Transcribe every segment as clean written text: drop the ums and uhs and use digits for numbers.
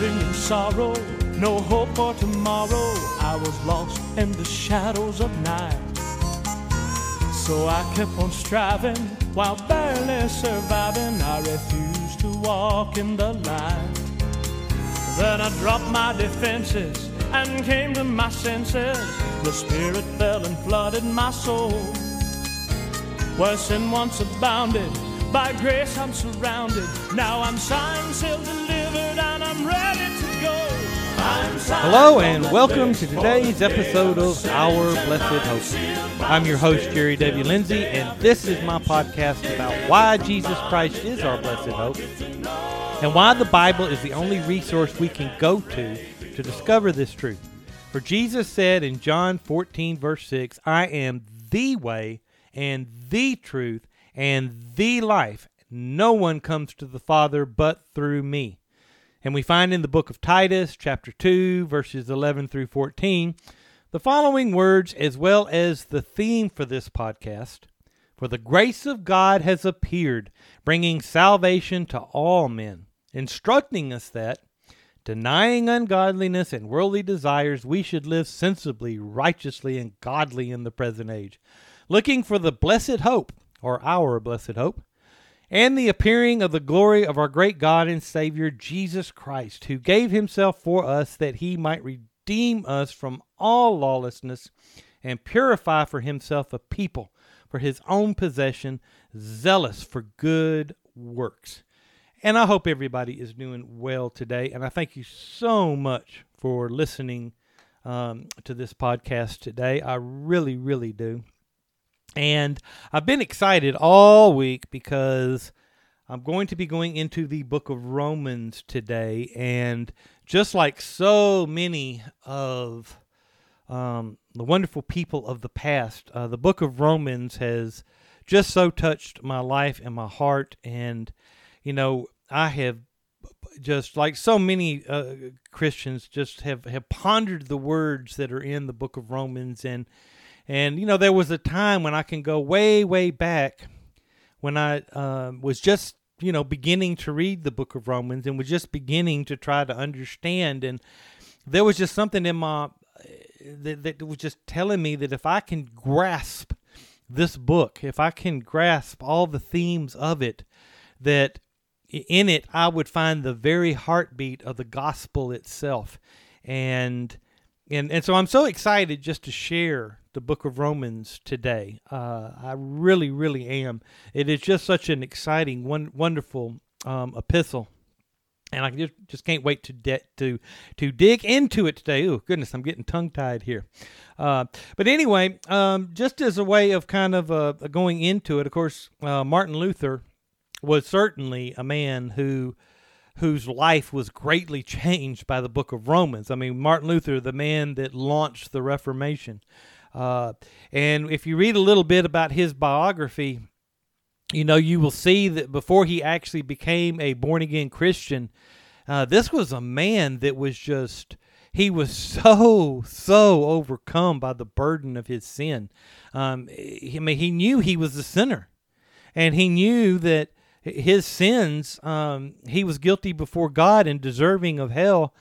wandering in sorrow, no hope for tomorrow. I was lost in the shadows of night. So I kept on striving while barely surviving. I refused to walk in the light. Then I dropped my defenses and came to my senses. The Spirit fell and flooded my soul. Where sin once abounded, by grace I'm surrounded. Now I'm signed, sealed, delivered, and I'm ready to go. Hello and welcome to today's episode of Our Blessed Hope. I'm your host, Jerry W. Lindsay, and this is my podcast about why Jesus Christ is our blessed hope and why the Bible is the only resource we can go to discover this truth. For Jesus said in John 14, verse 6, I am the way and the truth and the life. No one comes to the Father but through me. And we find in the book of Titus, chapter 2, verses 11 through 14, the following words as well as the theme for this podcast. For the grace of God has appeared, bringing salvation to all men, instructing us that, denying ungodliness and worldly desires, we should live sensibly, righteously, and godly in the present age, looking for the blessed hope, or our blessed hope, and the appearing of the glory of our great God and Savior, Jesus Christ, who gave himself for us that he might redeem us from all lawlessness and purify for himself a people for his own possession, zealous for good works. And I hope everybody is doing well today, and I thank you so much for listening to this podcast today. I really, really do. And I've been excited all week because I'm going to be going into the book of Romans today. And just like so many of the wonderful people of the past, the book of Romans has just so touched my life and my heart. And, you know, I have just like so many Christians just have pondered the words that are in the book of Romans. And, you know, there was a time when I can go way, way back when I was just, you know, beginning to read the book of Romans and was just beginning to try to understand. And there was just something in my, that was just telling me that if I can grasp this book, if I can grasp all the themes of it, that in it I would find the very heartbeat of the gospel itself. And so I'm so excited just to share the book of Romans today. I really, really am. It is just such an exciting, wonderful epistle, and I just can't wait to dig into it today. Oh goodness, I'm getting tongue-tied here. But anyway, just as a way of kind of going into it, of course, Martin Luther was certainly a man whose life was greatly changed by the book of Romans. I mean, Martin Luther, the man that launched the Reformation. And if you read a little bit about his biography, you know, you will see that before he actually became a born-again Christian, this was a man that was just, he was so overcome by the burden of his sin. He knew he was a sinner, and he knew that his sins, he was guilty before God and deserving of hell.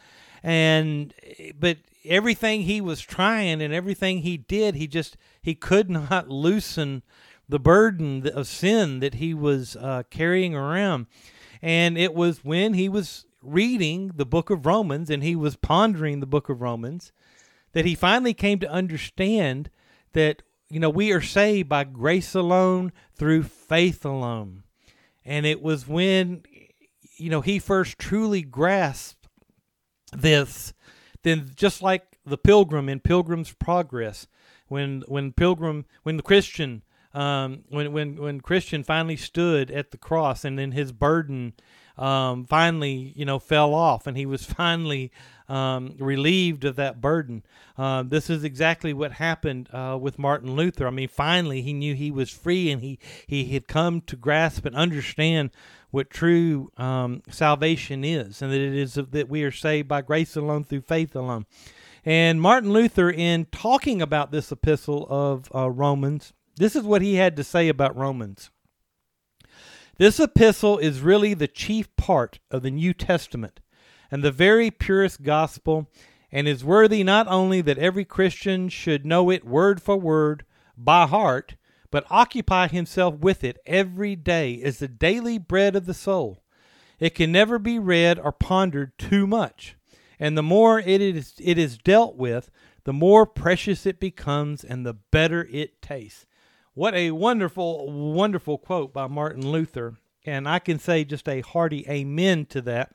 But everything he was trying and everything he did, he could not loosen the burden of sin that he was carrying around. And it was when he was reading the book of Romans and he was pondering the book of Romans that he finally came to understand that, you know, we are saved by grace alone, through faith alone. And it was when, you know, he first truly grasped this, then just like the pilgrim in Pilgrim's Progress, when Christian finally stood at the cross, and then his burden finally, you know, fell off, and he was finally relieved of that burden. This is exactly what happened with Martin Luther. I mean, finally he knew he was free, and he had come to grasp and understand what true salvation is, and that it is that we are saved by grace alone, through faith alone. And Martin Luther, in talking about this epistle of Romans, this is what he had to say about Romans. This epistle is really the chief part of the New Testament, and the very purest gospel, and is worthy not only that every Christian should know it word for word by heart, but occupy himself with it every day as the daily bread of the soul. It can never be read or pondered too much, and the more it is dealt with, the more precious it becomes and the better it tastes. What a wonderful, wonderful quote by Martin Luther, and I can say just a hearty amen to that,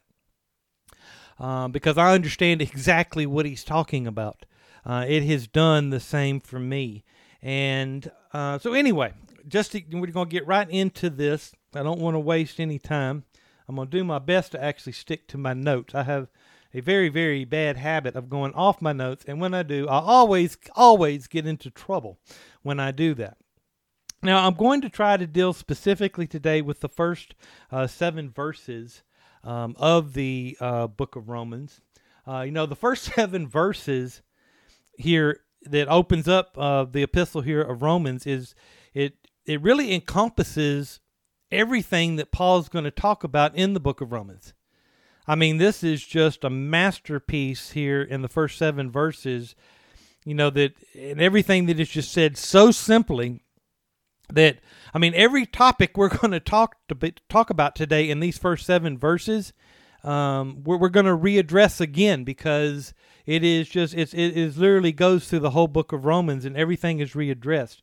because I understand exactly what he's talking about. It has done the same for me. And so anyway, we're going to get right into this. I don't want to waste any time. I'm going to do my best to actually stick to my notes. I have a very, very bad habit of going off my notes, and when I do, I always get into trouble when I do that. Now, I'm going to try to deal specifically today with the first 7 verses of the book of Romans. The first 7 verses here that opens up the epistle here of Romans it really encompasses everything that Paul's going to talk about in the book of Romans. I mean, this is just a masterpiece here in the first 7 verses, that and everything that is just said so simply that, I mean, every topic we're going to talk about today in these first 7 verses, we're going to readdress again, because it is literally goes through the whole book of Romans and everything is readdressed.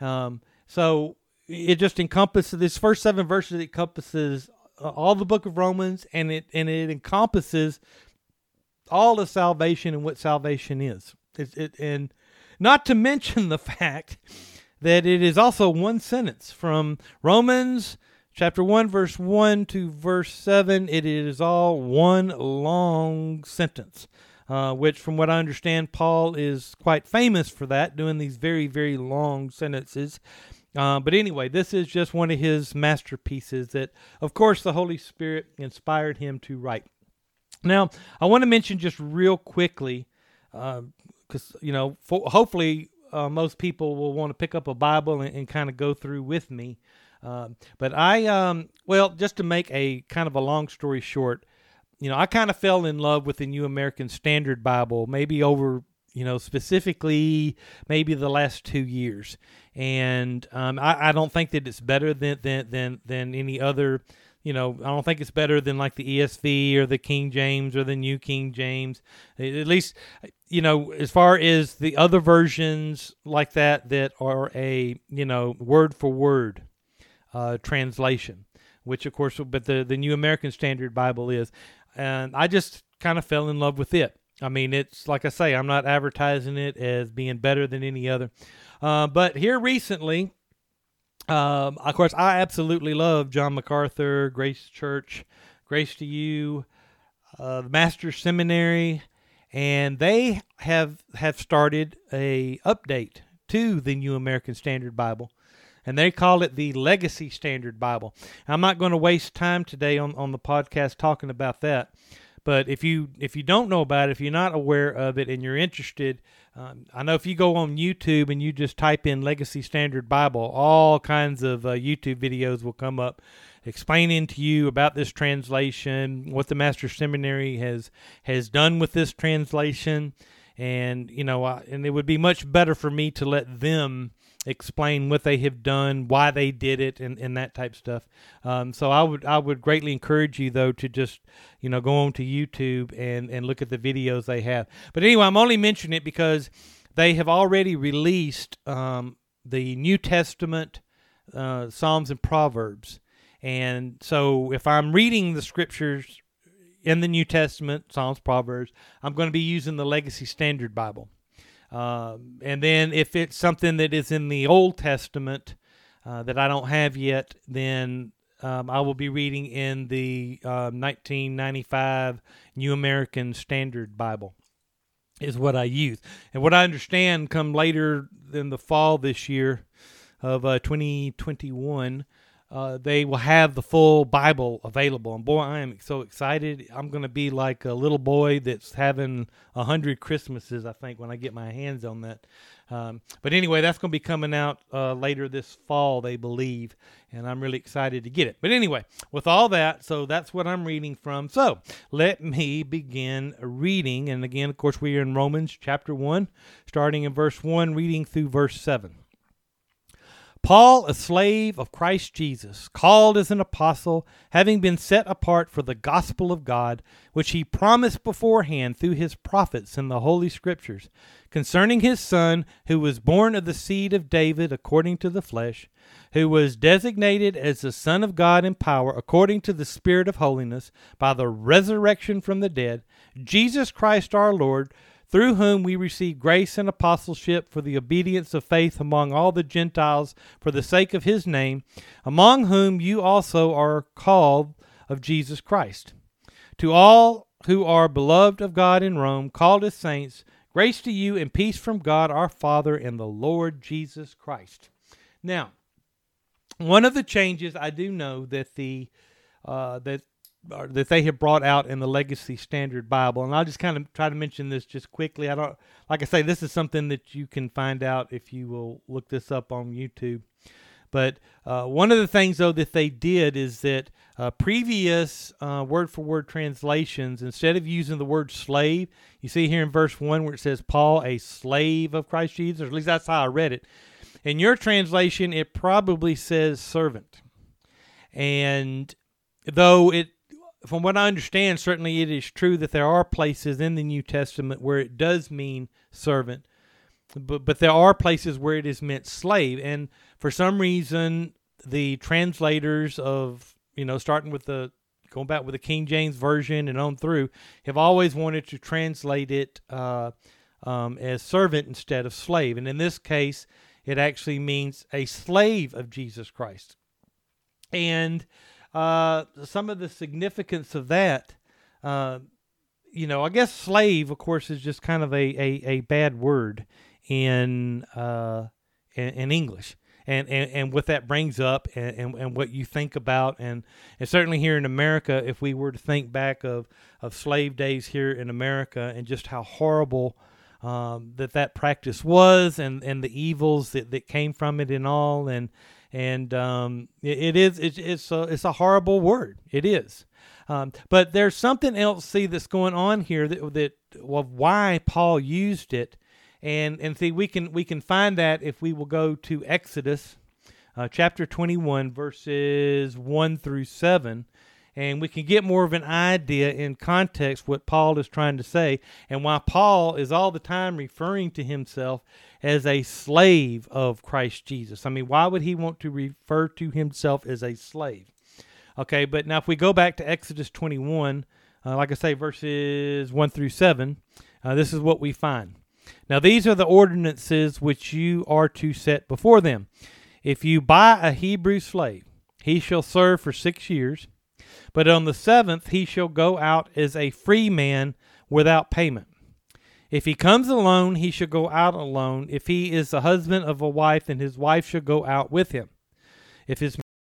So it just encompasses, this first 7 verses encompasses all the book of Romans, and it encompasses all of salvation and what salvation is. And not to mention the fact that it is also one sentence from Romans chapter 1, verse 1 to verse 7. It is all one long sentence, which, from what I understand, Paul is quite famous for that, doing these very, very long sentences. But anyway, this is just one of his masterpieces that, of course, the Holy Spirit inspired him to write. Now, I want to mention just real quickly, because, hopefully most people will want to pick up a Bible and kind of go through with me. But just to make a kind of a long story short, I kind of fell in love with the New American Standard Bible, maybe over, specifically maybe the last 2 years. And I don't think that it's better than any other, I don't think it's better than like the ESV or the King James or the New King James. At least, as far as the other versions like that are a, word for word translation, which of course, but the New American Standard Bible is. And I just kind of fell in love with it. I mean, it's like I say, I'm not advertising it as being better than any other. But here recently, of course, I absolutely love John MacArthur, Grace Church, Grace to You, the Master's Seminary, and they have started a update to the New American Standard Bible, and they call it the Legacy Standard Bible. I'm not going to waste time today on the podcast talking about that. But if you don't know about it, if you're not aware of it and you're interested, I know if you go on YouTube and you just type in Legacy Standard Bible, all kinds of YouTube videos will come up explaining to you about this translation, what the Master's Seminary has done with this translation, and and it would be much better for me to let them explain what they have done, why they did it, and that type of stuff. So I would greatly encourage you, though, to just go on to YouTube and look at the videos they have. But anyway, I'm only mentioning it because they have already released the New Testament, Psalms and Proverbs. And so if I'm reading the scriptures in the New Testament, Psalms, Proverbs, I'm going to be using the Legacy Standard Bible. And then if it's something that is in the Old Testament that I don't have yet, then I will be reading in the 1995 New American Standard Bible is what I use. And what I understand come later in the fall this year of 2021, they will have the full Bible available. And boy, I am so excited. I'm going to be like a little boy that's having 100 Christmases, I think, when I get my hands on that. But anyway, that's going to be coming out later this fall, they believe, and I'm really excited to get it. But anyway, with all that, so that's what I'm reading from. So let me begin reading. And again, of course, we are in Romans chapter 1, starting in verse 1, reading through verse 7. Paul, a slave of Christ Jesus, called as an apostle, having been set apart for the gospel of God, which he promised beforehand through his prophets in the Holy Scriptures, concerning his Son, who was born of the seed of David according to the flesh, who was designated as the Son of God in power according to the Spirit of holiness, by the resurrection from the dead, Jesus Christ our Lord, through whom we receive grace and apostleship for the obedience of faith among all the Gentiles for the sake of his name, among whom you also are called of Jesus Christ. To all who are beloved of God in Rome, called as saints, grace to you and peace from God our Father and the Lord Jesus Christ. Now, one of the changes I do know that that they have brought out in the Legacy Standard Bible, and I'll just kind of try to mention this just quickly. Like I say, this is something that you can find out if you will look this up on YouTube. But one of the things, though, that they did is that previous word-for-word translations, instead of using the word slave, you see here in verse 1 where it says, Paul, a slave of Christ Jesus, or at least that's how I read it. In your translation, it probably says servant. And though from what I understand, certainly it is true that there are places in the New Testament where it does mean servant, but there are places where it is meant slave. And for some reason, the translators of, starting with going back with the King James Version and on through, have always wanted to translate it as servant instead of slave. And in this case, it actually means a slave of Jesus Christ. And some of the significance of that, I guess slave, of course, is just kind of a bad word in English, and what that brings up, and what you think about, and certainly here in America, if we were to think back of slave days here in America, and just how horrible that practice was, and the evils that came from it, and all, and it's a horrible word. It is. But there's something else, that's going on here that why Paul used it, and see, we can find that if we will go to Exodus chapter 21 verses 1 through 7, and we can get more of an idea in context what Paul is trying to say, and why Paul is all the time referring to himself as a slave of Christ Jesus. I mean, why would he want to refer to himself as a slave? Okay, but now if we go back to Exodus 21, like I say, verses 1 through 7, this is what we find. Now these are the ordinances which you are to set before them. If you buy a Hebrew slave, he shall serve for 6 years, but on the 7th he shall go out as a free man without payment. If he comes alone, he shall go out alone. If he is the husband of a wife, then his wife shall go out with him. If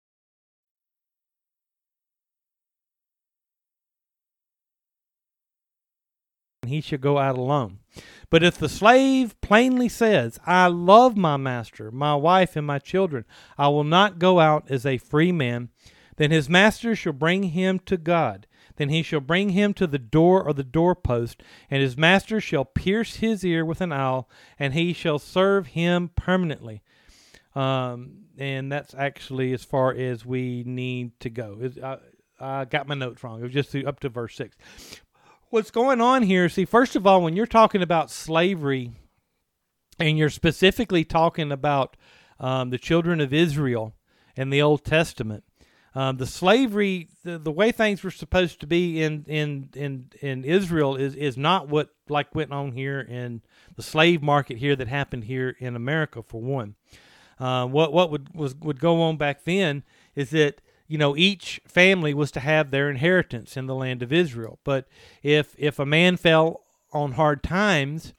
he shall go out alone. But if the slave plainly says, I love my master, my wife, and my children, I will not go out as a free man, then his master shall bring him to God. Then he shall bring him to the door or the doorpost, and his master shall pierce his ear with an awl, and he shall serve him permanently. And that's actually as far as we need to go. I got my notes wrong. It was just up to verse 6. What's going on here, see, first of all, when you're talking about slavery, and you're specifically talking about the children of Israel in the Old Testament, the slavery, the way things were supposed to be in Israel is not what like went on here in the slave market here that happened here in America, for one. What would go on back then is that, each family was to have their inheritance in the land of Israel. But if a man fell on hard times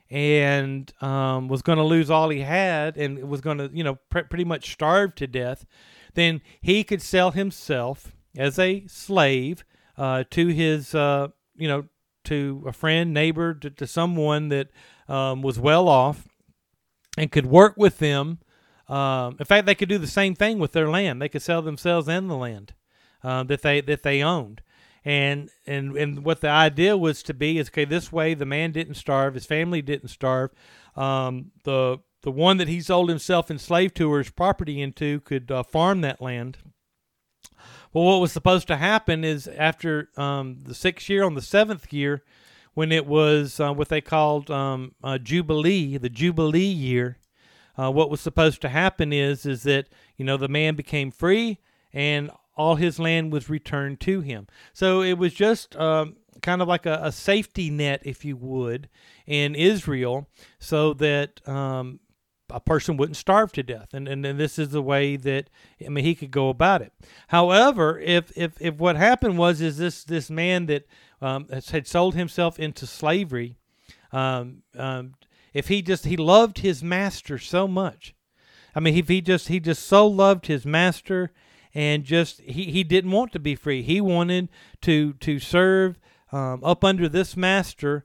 and was going to lose all he had and was going to, pretty much starve to death, then he could sell himself as a slave to his, to a friend, neighbor, to someone that was well off and could work with them. In fact, they could do the same thing with their land. They could sell themselves and the land that they owned. And what the idea was to be is, okay, this way the man didn't starve, his family didn't starve. The one that he sold himself enslaved to or his property into could farm that land. Well, what was supposed to happen is after the 6th year, on the 7th year, when it was what they called Jubilee, the Jubilee year, what was supposed to happen is that, the man became free and all his land was returned to him. So it was just kind of like a safety net, if you would, in Israel, so that a person wouldn't starve to death. And this is the way that, he could go about it. However, if what happened was this man that had sold himself into slavery, if he loved his master so much, if he just so loved his master, and just he didn't want to be free. He wanted to serve up under this master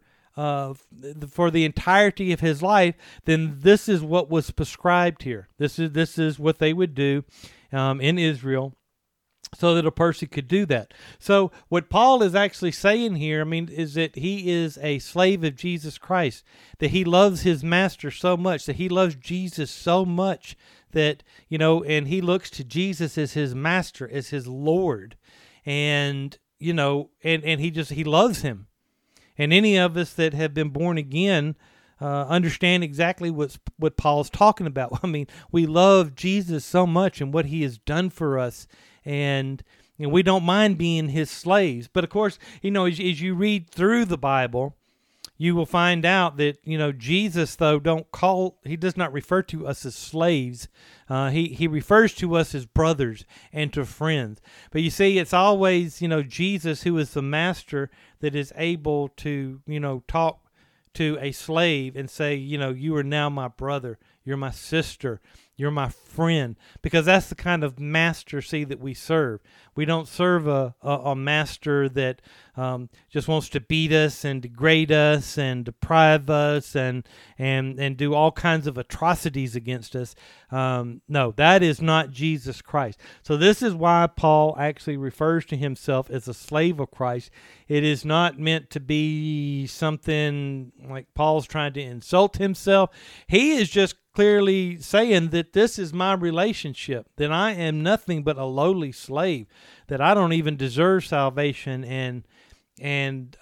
for the entirety of his life. Then this is what was prescribed here. This is what they would do in Israel, so that a person could do that. So what Paul is actually saying here, is that he is a slave of Jesus Christ, that he loves his master so much, that he loves Jesus so much that, and he looks to Jesus as his master, as his Lord, and, and he loves him. And any of us that have been born again understand exactly what Paul's talking about. We love Jesus so much and what he has done for us, and we don't mind being his slaves. But of course, as you read through the Bible, you will find out that, Jesus, though, he does not refer to us as slaves. He refers to us as brothers and to friends. But you see, it's always, Jesus who is the master that is able to, talk to a slave and say, you are now my brother, you're my sister, you're my friend, because that's the kind of master, that we serve. We don't serve a master that just wants to beat us and degrade us and deprive us and do all kinds of atrocities against us. No, that is not Jesus Christ. So this is why Paul actually refers to himself as a slave of Christ. It is not meant to be something like Paul's trying to insult himself. He is just clearly saying that this is my relationship, that I am nothing but a lowly slave, that I don't even deserve salvation, and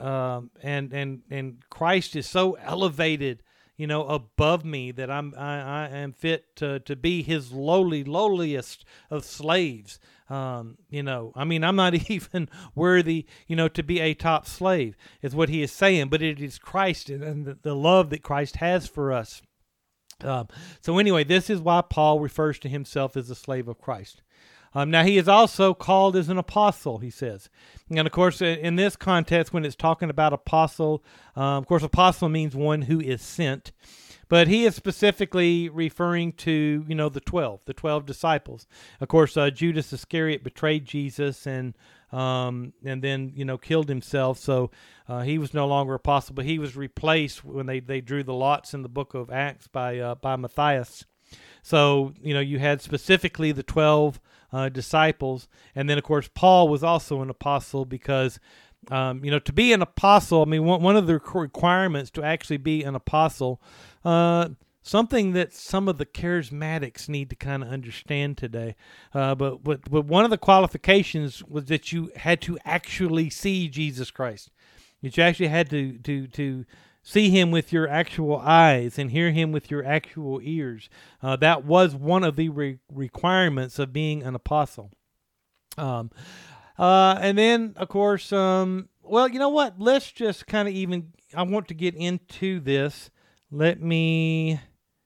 Christ is so elevated, above me, that I am fit to be his lowliest of slaves. I'm not even worthy, to be a top slave, is what he is saying. But it is Christ and the love that Christ has for us. So anyway, this is why Paul refers to himself as a slave of Christ. Now, he is also called as an apostle, he says. And, of course, in this context, when it's talking about apostle, of course, apostle means one who is sent. But he is specifically referring to, the 12 disciples. Of course, Judas Iscariot betrayed Jesus and then, killed himself. So he was no longer apostle, but he was replaced when they drew the lots in the book of Acts by Matthias. So, you had specifically the 12 disciples. And then, of course, Paul was also an apostle because, to be an apostle, one of the requirements to actually be an apostle, something that some of the charismatics need to kind of understand today. But one of the qualifications was that you had to actually see Jesus Christ. That you actually had to see him with your actual eyes and hear him with your actual ears. That was one of the requirements of being an apostle. And then, of course, well, you know what? Let's just kind of I want to get into this. Let me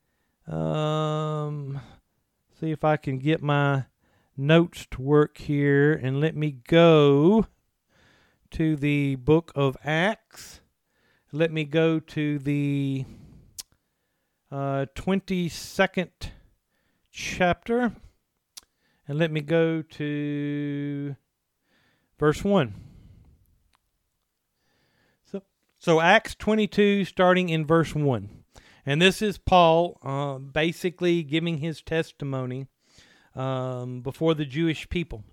see if I can get my notes to work here, and let me go to the book of Acts. Let me go to the 22nd chapter. And let me go to verse 1. So Acts 22, starting in verse 1. And this is Paul basically giving his testimony before the Jewish people.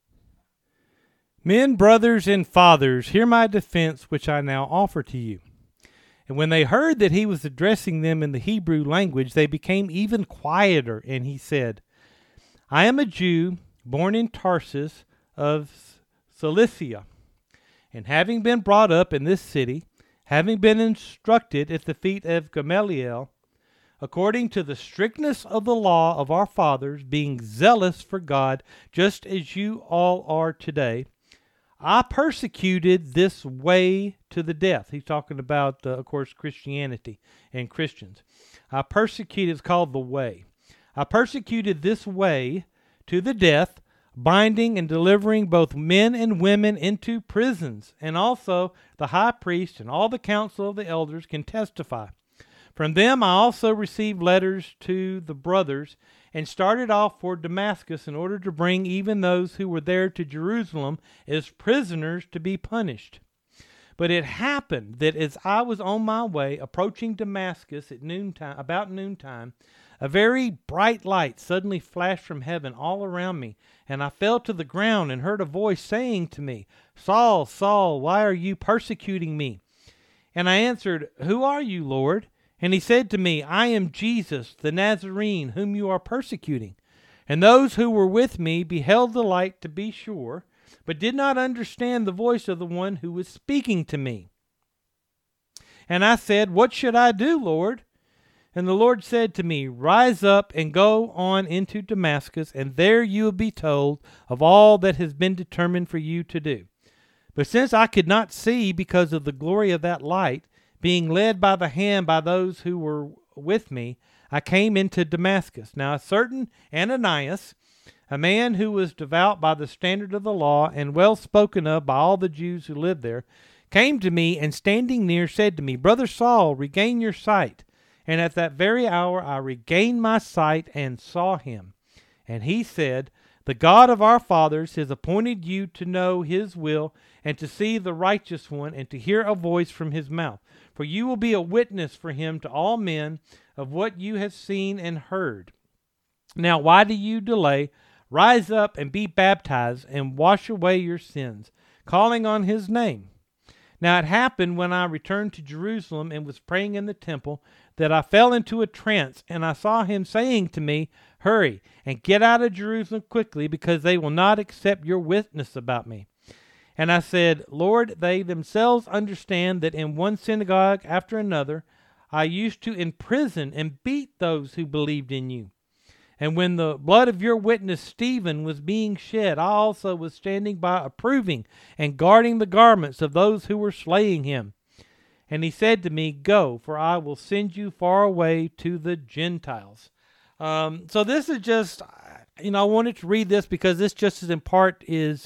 Men, brothers, and fathers, hear my defense which I now offer to you. And when they heard that he was addressing them in the Hebrew language, they became even quieter, and he said, I am a Jew, born in Tarsus of Cilicia, and having been brought up in this city, having been instructed at the feet of Gamaliel, according to the strictness of the law of our fathers, being zealous for God, just as you all are today, I persecuted this way to the death. He's talking about, of course, Christianity and Christians. It's called the way. I persecuted this way to the death, binding and delivering both men and women into prisons, and also the high priest and all the council of the elders can testify. From them I also received letters to the brothers, and started off for Damascus in order to bring even those who were there to Jerusalem as prisoners to be punished. But it happened that as I was on my way, approaching Damascus at about noontime, a very bright light suddenly flashed from heaven all around me, and I fell to the ground and heard a voice saying to me, Saul, Saul, why are you persecuting me? And I answered, Who are you, Lord? And he said to me, I am Jesus, the Nazarene, whom you are persecuting. And those who were with me beheld the light, to be sure, but did not understand the voice of the one who was speaking to me. And I said, What should I do, Lord? And the Lord said to me, Rise up and go on into Damascus, and there you will be told of all that has been determined for you to do. But since I could not see because of the glory of that light, being led by the hand by those who were with me, I came into Damascus. Now a certain Ananias, a man who was devout by the standard of the law and well spoken of by all the Jews who lived there, came to me and standing near said to me, Brother Saul, regain your sight. And at that very hour I regained my sight and saw him. And he said, The God of our fathers has appointed you to know his will and to see the righteous one and to hear a voice from his mouth. For you will be a witness for him to all men of what you have seen and heard. Now why do you delay? Rise up and be baptized and wash away your sins, calling on his name. Now it happened when I returned to Jerusalem and was praying in the temple that I fell into a trance, and I saw him saying to me, Hurry and get out of Jerusalem quickly, because they will not accept your witness about me. And I said, Lord, they themselves understand that in one synagogue after another I used to imprison and beat those who believed in you. And when the blood of your witness Stephen was being shed, I also was standing by approving and guarding the garments of those who were slaying him. And he said to me, Go, for I will send you far away to the Gentiles. So this is just, I wanted to read this because this just as in part is,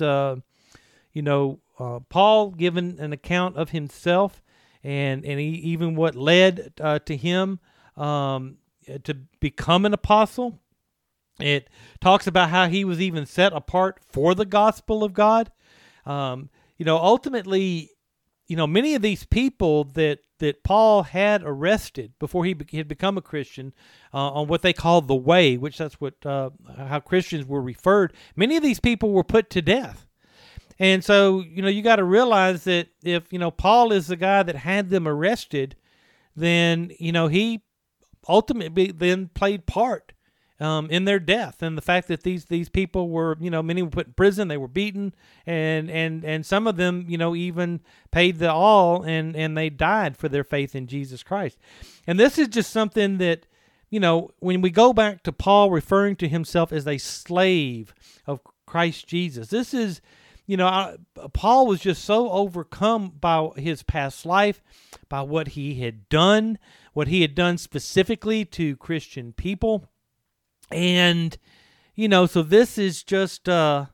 Paul giving an account of himself and he, even what led to him to become an apostle. It talks about how he was even set apart for the gospel of God. Ultimately, many of these people that Paul had arrested before he had become a Christian on what they called the way, which that's what how Christians were referred. Many of these people were put to death. And so, you got to realize that if, Paul is the guy that had them arrested, then, he ultimately then played part in their death, and the fact that these people were, many were put in prison, they were beaten, and some of them, even paid the all, and they died for their faith in Jesus Christ. And this is just something that, when we go back to Paul referring to himself as a slave of Christ Jesus, this is, Paul was just so overcome by his past life, by what he had done specifically to Christian people. And, so this is just, Paul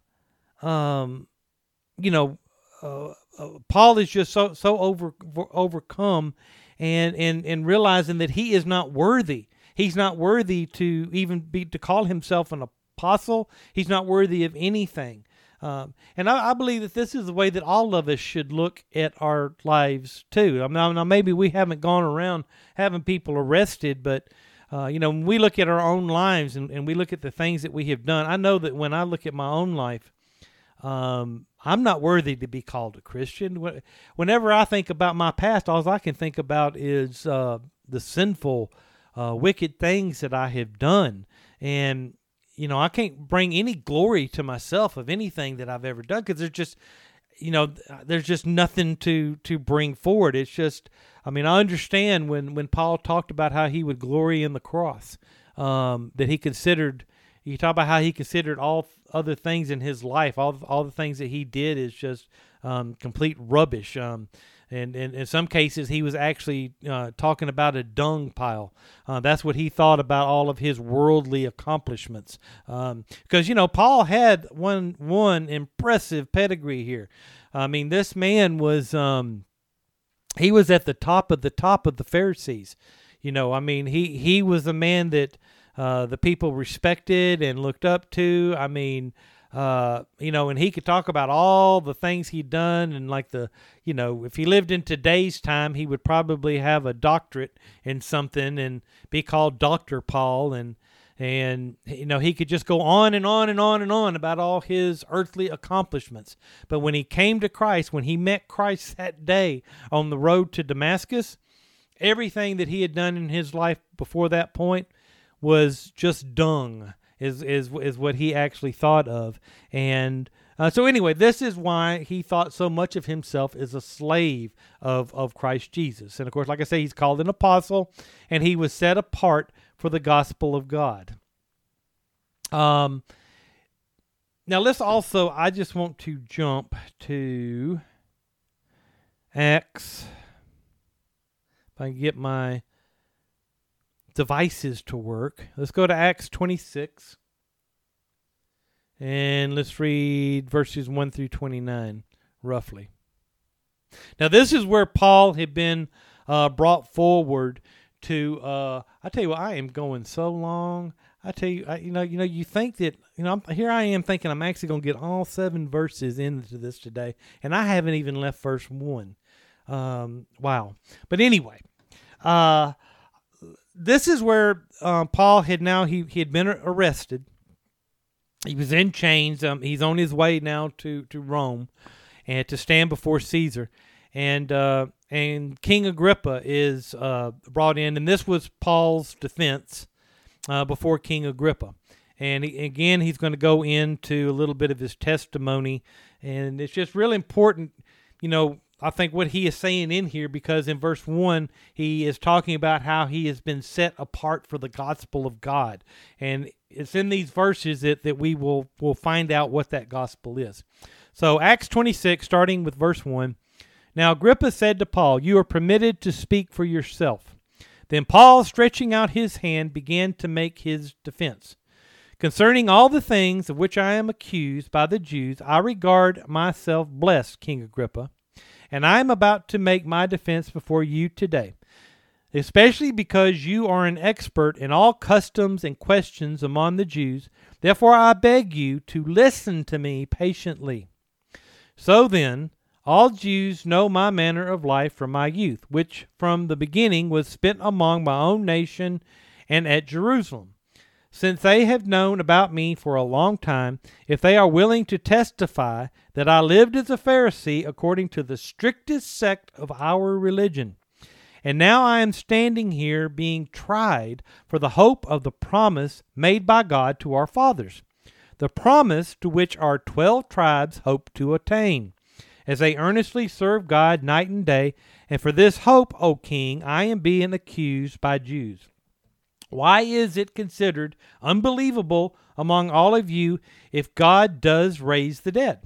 is just so overcome. and realizing that he is not worthy. He's not worthy to even to call himself an apostle. He's not worthy of anything. And I believe that this is the way that all of us should look at our lives too. Now maybe we haven't gone around having people arrested, but when we look at our own lives and we look at the things that we have done, I know that when I look at my own life, I'm not worthy to be called a Christian. Whenever I think about my past, all I can think about is the sinful, wicked things that I have done. And I can't bring any glory to myself of anything that I've ever done, because there's just nothing to bring forward. It's just, I understand when Paul talked about how he would glory in the cross, that he considered, you talk about how he considered all other things in his life, all the things that he did is just complete rubbish. And in some cases, he was actually talking about a dung pile. That's what he thought about all of his worldly accomplishments. Because, Paul had one impressive pedigree here. This man was, he was at the top of the Pharisees. He was a man that the people respected and looked up to. And he could talk about all the things he'd done, and if he lived in today's time, he would probably have a doctorate in something and be called Dr. Paul, and he could just go on and on and on and on about all his earthly accomplishments. But when he came to Christ, when he met Christ that day on the road to Damascus, everything that he had done in his life before that point was just dung. Is what he actually thought of. And so anyway, this is why he thought so much of himself as a slave of Christ Jesus. And of course, like I say, he's called an apostle, and he was set apart for the gospel of God. Now let's also, I just want to jump to Acts, if I can get my devices to work. Let's go to Acts 26, and let's read verses 1 through 29, roughly. Now, this is where Paul had been brought forward to. I tell you what, I am going so long. I tell you, you think that here I am thinking I'm actually going to get all 7 verses into this today, and I haven't even left verse 1. Wow! But anyway, this is where Paul had now, he had been arrested. He was in chains. He's on his way now to Rome and to stand before Caesar. And King Agrippa is brought in, and this was Paul's defense before King Agrippa. And he's going to go into a little bit of his testimony, and it's just really important, I think what he is saying in here, because in verse 1, he is talking about how he has been set apart for the gospel of God. And it's in these verses that we will find out what that gospel is. So Acts 26, starting with verse 1. Now Agrippa said to Paul, "You are permitted to speak for yourself." Then Paul, stretching out his hand, began to make his defense. "Concerning all the things of which I am accused by the Jews, I regard myself blessed, King Agrippa. And I am about to make my defense before you today, especially because you are an expert in all customs and questions among the Jews. Therefore I beg you to listen to me patiently. So then, all Jews know my manner of life from my youth, which from the beginning was spent among my own nation and at Jerusalem. Since they have known about me for a long time, if they are willing to testify that I lived as a Pharisee according to the strictest sect of our religion. And now I am standing here being tried for the hope of the promise made by God to our fathers, the promise to which our 12 tribes hope to attain, as they earnestly serve God night and day. And for this hope, O King, I am being accused by Jews. Why is it considered unbelievable among all of you if God does raise the dead?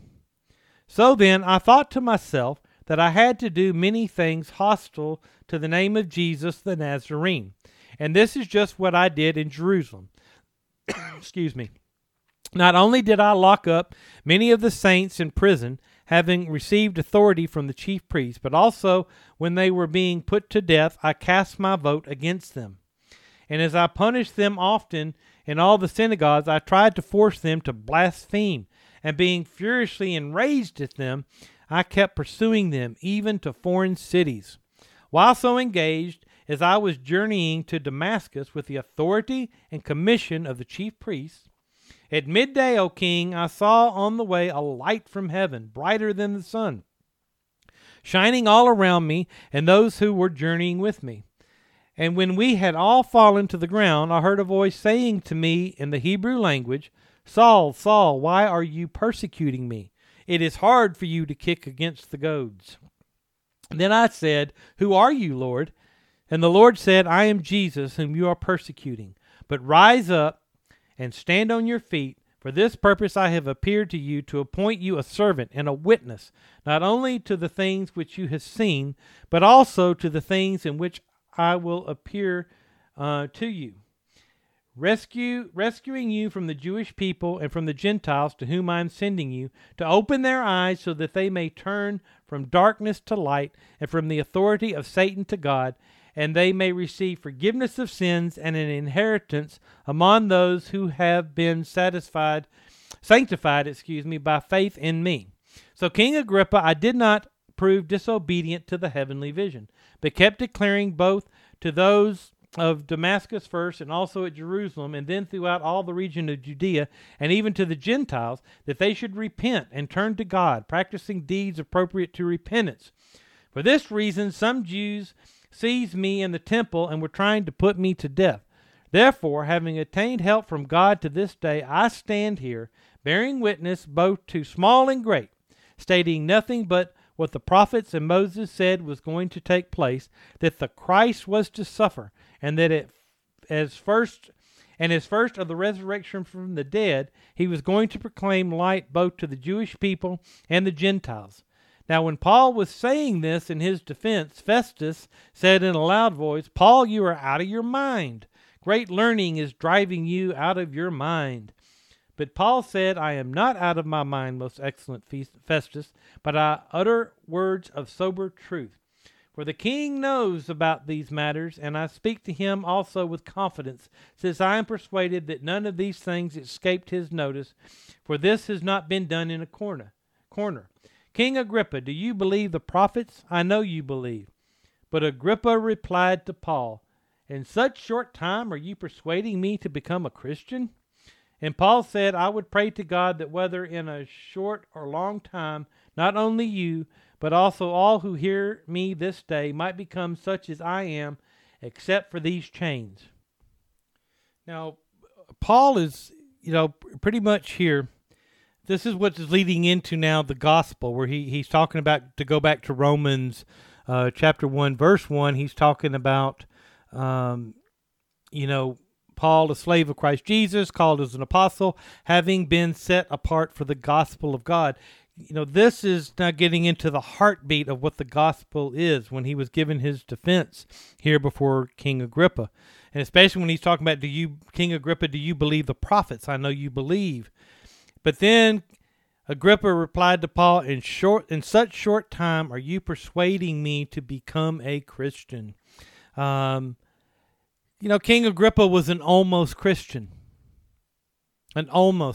So then I thought to myself that I had to do many things hostile to the name of Jesus the Nazarene. And this is just what I did in Jerusalem. Excuse me. Not only did I lock up many of the saints in prison, having received authority from the chief priests, but also when they were being put to death, I cast my vote against them. And as I punished them often in all the synagogues, I tried to force them to blaspheme. And being furiously enraged at them, I kept pursuing them, even to foreign cities. While so engaged, as I was journeying to Damascus with the authority and commission of the chief priests, at midday, O king, I saw on the way a light from heaven, brighter than the sun, shining all around me and those who were journeying with me. And when we had all fallen to the ground, I heard a voice saying to me in the Hebrew language, Saul, Saul, why are you persecuting me? It is hard for you to kick against the goads. Then I said, Who are you, Lord? And the Lord said, I am Jesus, whom you are persecuting. But rise up and stand on your feet. For this purpose I have appeared to you, to appoint you a servant and a witness, not only to the things which you have seen, but also to the things in which I will appear to you, rescuing you from the Jewish people and from the Gentiles to whom I am sending you, to open their eyes so that they may turn from darkness to light and from the authority of Satan to God, and they may receive forgiveness of sins and an inheritance among those who have been sanctified, by faith in me. So King Agrippa, I did not prove disobedient to the heavenly vision, but kept declaring both to those of Damascus first and also at Jerusalem, and then throughout all the region of Judea, and even to the Gentiles, that they should repent and turn to God, practicing deeds appropriate to repentance. For this reason, some Jews seized me in the temple and were trying to put me to death. Therefore, having attained help from God to this day, I stand here, bearing witness both to small and great, stating nothing but what the prophets and Moses said was going to take place, that the Christ was to suffer, and that as first of the resurrection from the dead, he was going to proclaim light both to the Jewish people and the Gentiles. Now when Paul was saying this in his defense, Festus said in a loud voice, Paul, you are out of your mind. Great learning is driving you out of your mind. But Paul said, I am not out of my mind, most excellent Festus, but I utter words of sober truth. For the king knows about these matters, and I speak to him also with confidence, since I am persuaded that none of these things escaped his notice, for this has not been done in a corner. King Agrippa, do you believe the prophets? I know you believe. But Agrippa replied to Paul, In such short time are you persuading me to become a Christian? And Paul said, I would pray to God that whether in a short or long time, not only you, but also all who hear me this day might become such as I am, except for these chains. Now, Paul is, pretty much here. This is what is leading into now the gospel, where he's talking about, to go back to Romans chapter 1, verse 1, he's talking about, Paul, a slave of Christ Jesus, called as an apostle, having been set apart for the gospel of God. This is now getting into the heartbeat of what the gospel is when he was given his defense here before King Agrippa. And especially when he's talking about, King Agrippa, do you believe the prophets? I know you believe. But then Agrippa replied to Paul, in such short time are you persuading me to become a Christian? King Agrippa was an almost Christian. In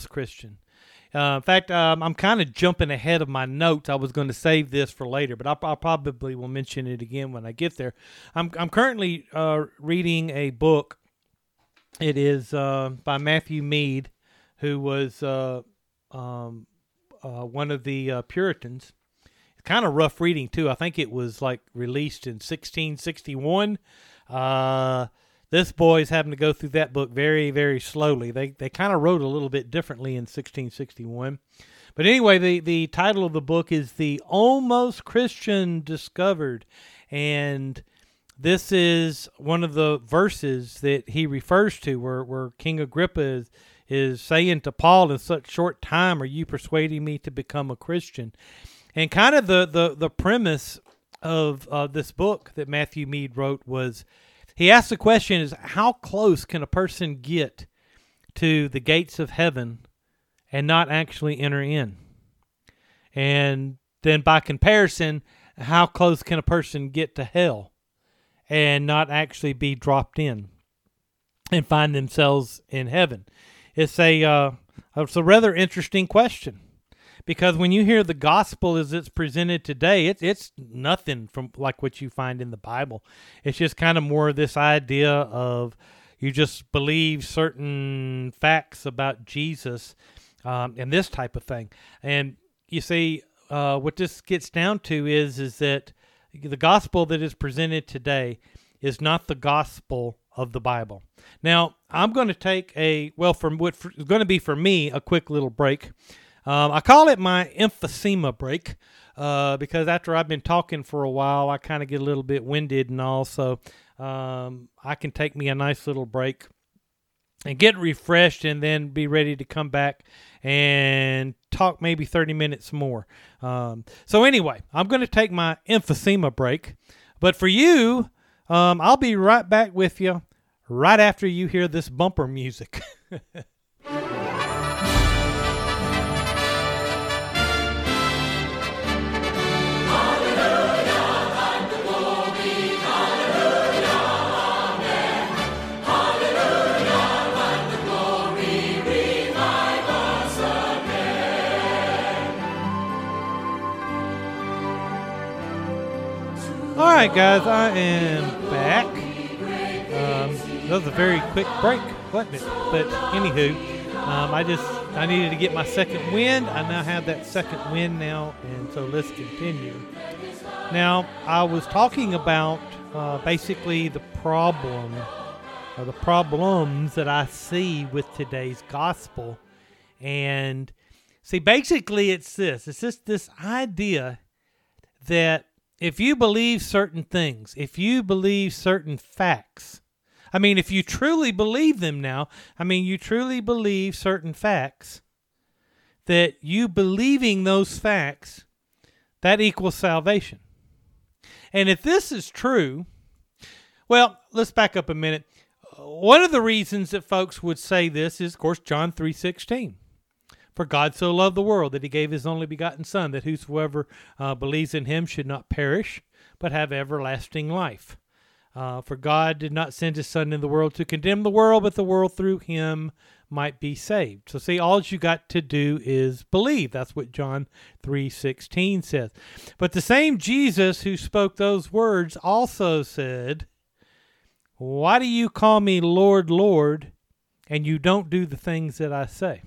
fact, I'm kind of jumping ahead of my notes. I was going to save this for later, but I probably will mention it again when I get there. I'm currently reading a book. It is by Matthew Mead, who was one of the Puritans. It's kind of rough reading, too. I think it was released in 1661. This boy's having to go through that book very, very slowly. They kind of wrote a little bit differently in 1661. But anyway, the title of the book is The Almost Christian Discovered. And this is one of the verses that he refers to where King Agrippa is saying to Paul, in such short time are you persuading me to become a Christian. And kind of the premise of this book that Matthew Mead wrote was, he asked the question is, how close can a person get to the gates of heaven and not actually enter in? And then by comparison, how close can a person get to hell and not actually be dropped in and find themselves in heaven? It's a rather interesting question, because when you hear the gospel as it's presented today, it's nothing from like what you find in the Bible. It's just kind of more this idea of you just believe certain facts about Jesus and this type of thing. And you see, what this gets down to is that the gospel that is presented today is not the gospel of the Bible. Now, I'm going to take what's going to be for me a quick little break. I call it my emphysema break because after I've been talking for a while, I kind of get a little bit winded and all, so I can take me a nice little break and get refreshed and then be ready to come back and talk maybe 30 minutes more. So anyway, I'm going to take my emphysema break. But for you, I'll be right back with you right after you hear this bumper music. All right, guys, I am back. That was a very quick break, wasn't it? But anywho, I needed to get my second wind. I now have that second wind now, and so let's continue. Now, I was talking about basically the problem, or the problems that I see with today's gospel. And see, basically it's this. It's just this idea that if you believe certain things, if you believe certain facts, if you truly believe them now, you truly believe certain facts, that you believing those facts, that equals salvation. And if this is true, well, let's back up a minute. One of the reasons that folks would say this is, of course, John 3:16. For God so loved the world that he gave his only begotten Son, that whosoever believes in him should not perish, but have everlasting life. For God did not send his Son in the world to condemn the world, but the world through him might be saved. So see, all you got to do is believe. That's what John 3:16 says. But the same Jesus who spoke those words also said, why do you call me Lord, Lord, and you don't do the things that I say?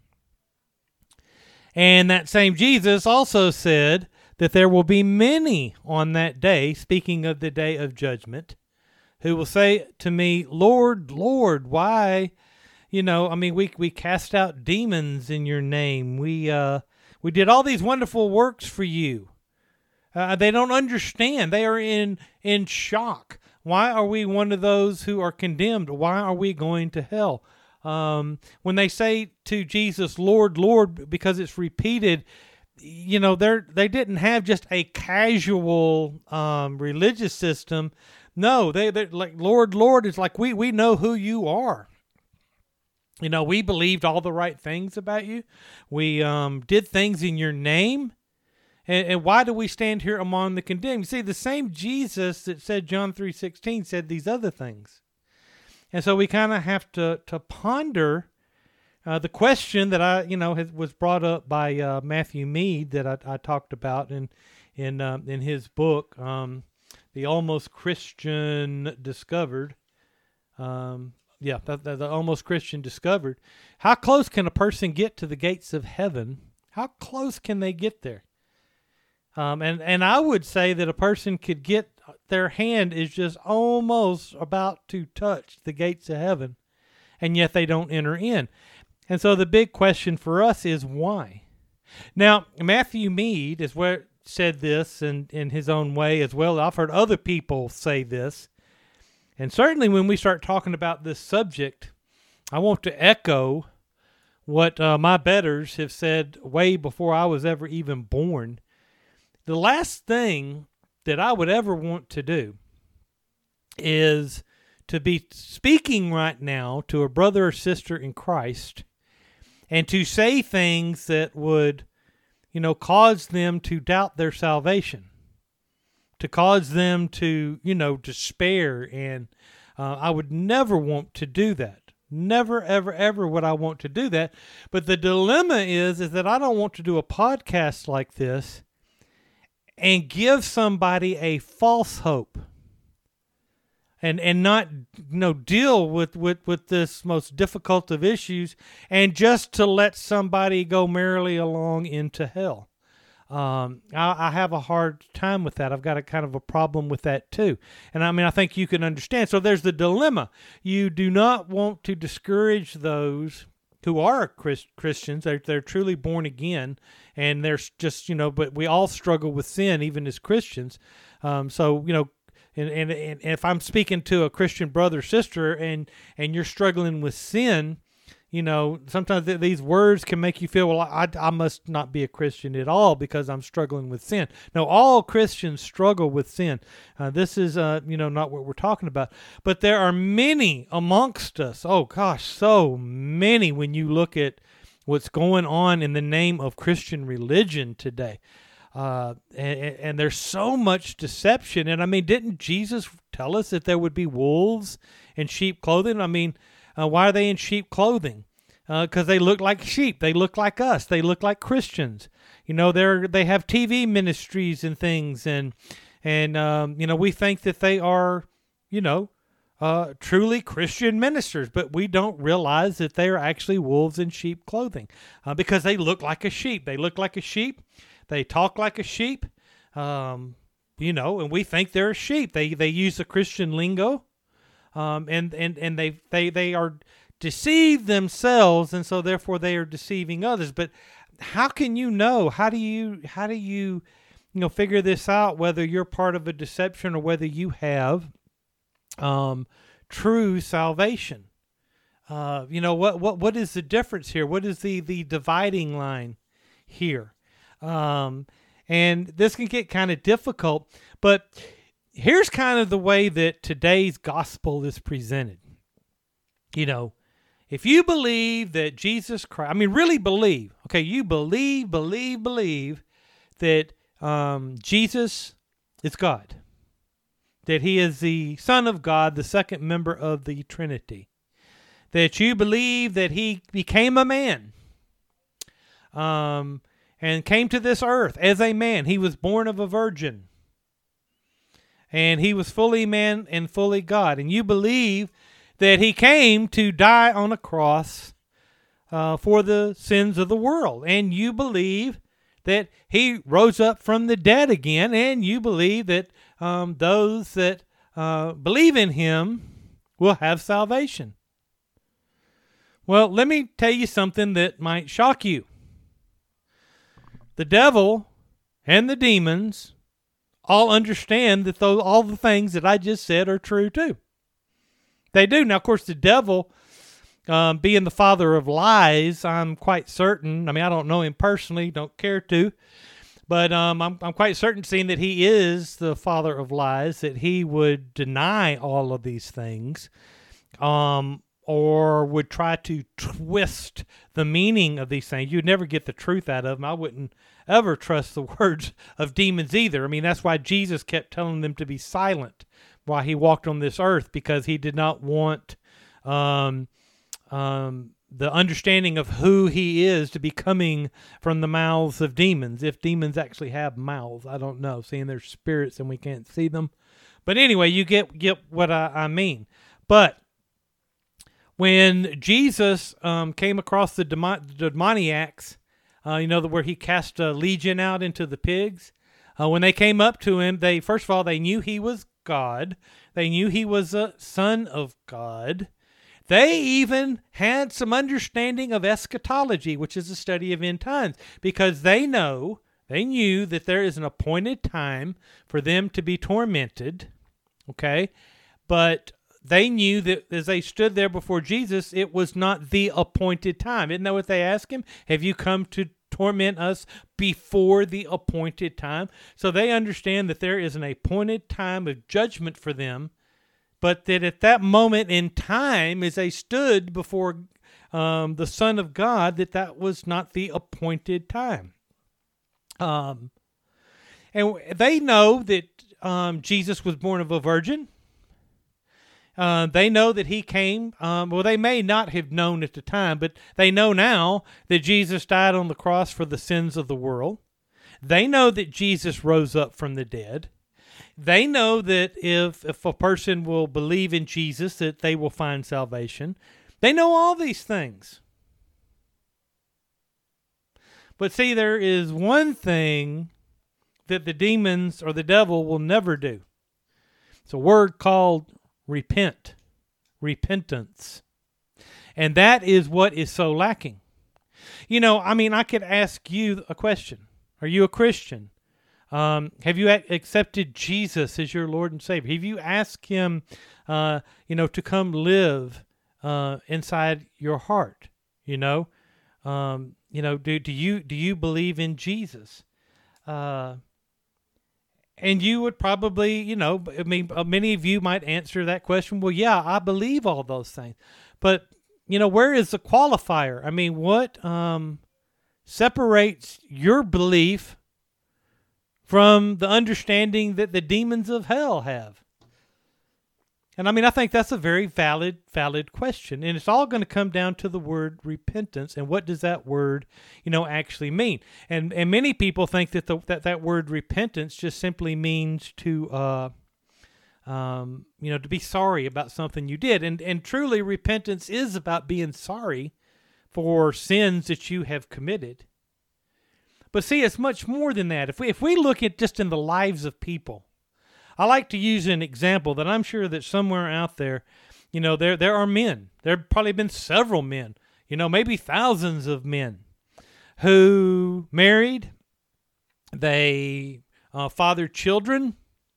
And that same Jesus also said that there will be many on that day, speaking of the day of judgment, who will say to me, Lord, Lord, why? We cast out demons in your name. We did all these wonderful works for you. They don't understand. They are in shock. Why are we one of those who are condemned? Why are we going to hell? When they say to Jesus, Lord, Lord, because it's repeated, they didn't have just a casual religious system. No, they're like, Lord, Lord, it's like we know who you are. We believed all the right things about you. We did things in your name. And why do we stand here among the condemned? You see, the same Jesus that said John 3:16 said these other things. And so we kind of have to ponder the question that was brought up by Matthew Mead that I talked about in his book, The Almost Christian Discovered. The Almost Christian Discovered. How close can a person get to the gates of heaven? How close can they get there? And I would say that a person could get, their hand is just almost about to touch the gates of heaven, and yet they don't enter in. And so the big question for us is why? Now, Matthew Mead is where said this in his own way as well. I've heard other people say this. And certainly when we start talking about this subject, I want to echo what my betters have said way before I was ever even born. The last thing that I would ever want to do is to be speaking right now to a brother or sister in Christ and to say things that would, cause them to doubt their salvation, to cause them to, despair. And I would never want to do that. Never, ever, ever would I want to do that. But the dilemma is that I don't want to do a podcast like this and give somebody a false hope and not deal with this most difficult of issues, and just to let somebody go merrily along into hell. I have a hard time with that. I've got a kind of a problem with that too. And I think you can understand. So there's the dilemma. You do not want to discourage those who are Christians. They're truly born again, and they're just, but we all struggle with sin, even as Christians. So, and if I'm speaking to a Christian brother or sister and you're struggling with sin, sometimes these words can make you feel, well, I must not be a Christian at all because I'm struggling with sin. No, all Christians struggle with sin. This is, not what we're talking about. But there are many amongst us. Oh, gosh, so many when you look at what's going on in the name of Christian religion today. And there's so much deception. And, didn't Jesus tell us that there would be wolves in sheep clothing? Why are they in sheep clothing? Because they look like sheep. They look like us. They look like Christians. They have TV ministries and things, and we think that they are, truly Christian ministers, but we don't realize that they are actually wolves in sheep clothing, because they look like a sheep. They look like a sheep. They talk like a sheep. And we think they're a sheep. They use the Christian lingo. And they are deceived themselves, and so therefore they are deceiving others. But how can you know? How do you figure this out, whether you're part of a deception or whether you have true salvation? What is the difference here? What is the dividing line here? And this can get kind of difficult, but here's kind of the way that today's gospel is presented. If you believe that Jesus Christ, really believe, okay, you believe that Jesus is God, that he is the Son of God, the second member of the Trinity, that you believe that he became a man, and came to this earth as a man. He was born of a virgin, and he was fully man and fully God. And you believe that he came to die on a cross for the sins of the world. And you believe that he rose up from the dead again. And you believe that those that believe in him will have salvation. Well, let me tell you something that might shock you. The devil and the demons all understand that all the things that I just said are true too. They do. Now, of course, the devil, being the father of lies, I'm quite certain. I don't know him personally, don't care to, but I'm quite certain, seeing that he is the father of lies, that he would deny all of these things, or would try to twist the meaning of these things. You'd never get the truth out of them. I wouldn't ever trust the words of demons either. That's why Jesus kept telling them to be silent while he walked on this earth, because he did not want the understanding of who he is to be coming from the mouths of demons. If demons actually have mouths, I don't know, seeing their spirits and we can't see them. But anyway, you get what I mean. But when Jesus came across the demoniacs, where he cast a legion out into the pigs, when they came up to him, first of all, they knew he was God. They knew he was a son of God. They even had some understanding of eschatology, which is the study of end times, because they knew that there is an appointed time for them to be tormented, okay? But they knew that as they stood there before Jesus, it was not the appointed time. Isn't that what they asked him? Have you come to torment us before the appointed time? So they understand that there is an appointed time of judgment for them, but that at that moment in time, as they stood before the Son of God, that was not the appointed time. And they know that Jesus was born of a virgin. They know that he came. Well, they may not have known at the time, but they know now that Jesus died on the cross for the sins of the world. They know that Jesus rose up from the dead. They know that if a person will believe in Jesus, that they will find salvation. They know all these things. But see, there is one thing that the demons or the devil will never do. It's a word called repentance. And that is what is so lacking. I could ask you a question. Are you a Christian? Have you accepted Jesus as your Lord and Savior? Have you asked him, to come live inside your heart? Do you believe in Jesus? And you would probably, many of you might answer that question. Well, yeah, I believe all those things. But, where is the qualifier? What separates your belief from the understanding that the demons of hell have? And I think that's a very valid question. And it's all going to come down to the word repentance. And what does that word, actually mean? And many people think that that word repentance just simply means to, to be sorry about something you did. And truly, repentance is about being sorry for sins that you have committed. But see, it's much more than that. If we look at just in the lives of people, I like to use an example that I'm sure that somewhere out there, there are men. There have probably been several men, maybe thousands of men who married, they fathered children,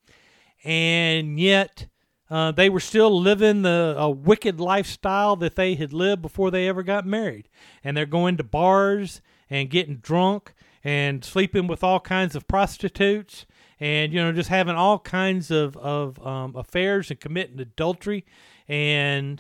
and yet they were still living a wicked lifestyle that they had lived before they ever got married. And they're going to bars and getting drunk and sleeping with all kinds of prostitutes, and just having all kinds of affairs and committing adultery, and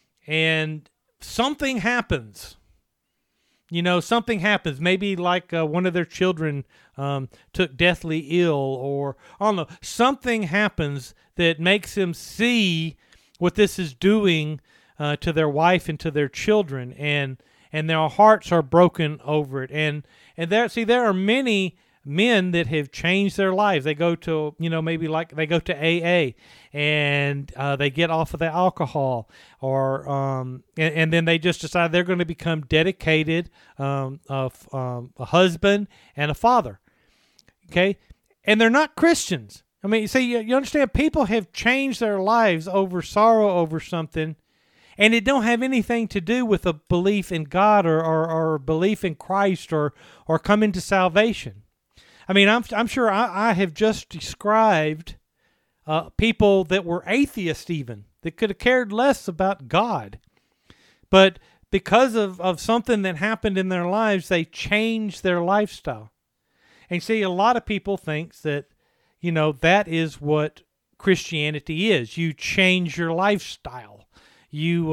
something happens. Something happens. Maybe like one of their children took deathly ill, or I don't know. Something happens that makes them see what this is doing to their wife and to their children, and their hearts are broken over it. And there are many men that have changed their lives. They go to, maybe like they go to AA, and they get off of the alcohol, or and then they just decide they're going to become dedicated a husband and a father. Okay, and they're not Christians. You understand? People have changed their lives over sorrow over something, and it don't have anything to do with a belief in God or belief in Christ or coming to salvation. I'm sure I have just described people that were atheists even, that could have cared less about God. But because of something that happened in their lives, they changed their lifestyle. And see, a lot of people think that, that is what Christianity is. You change your lifestyle. You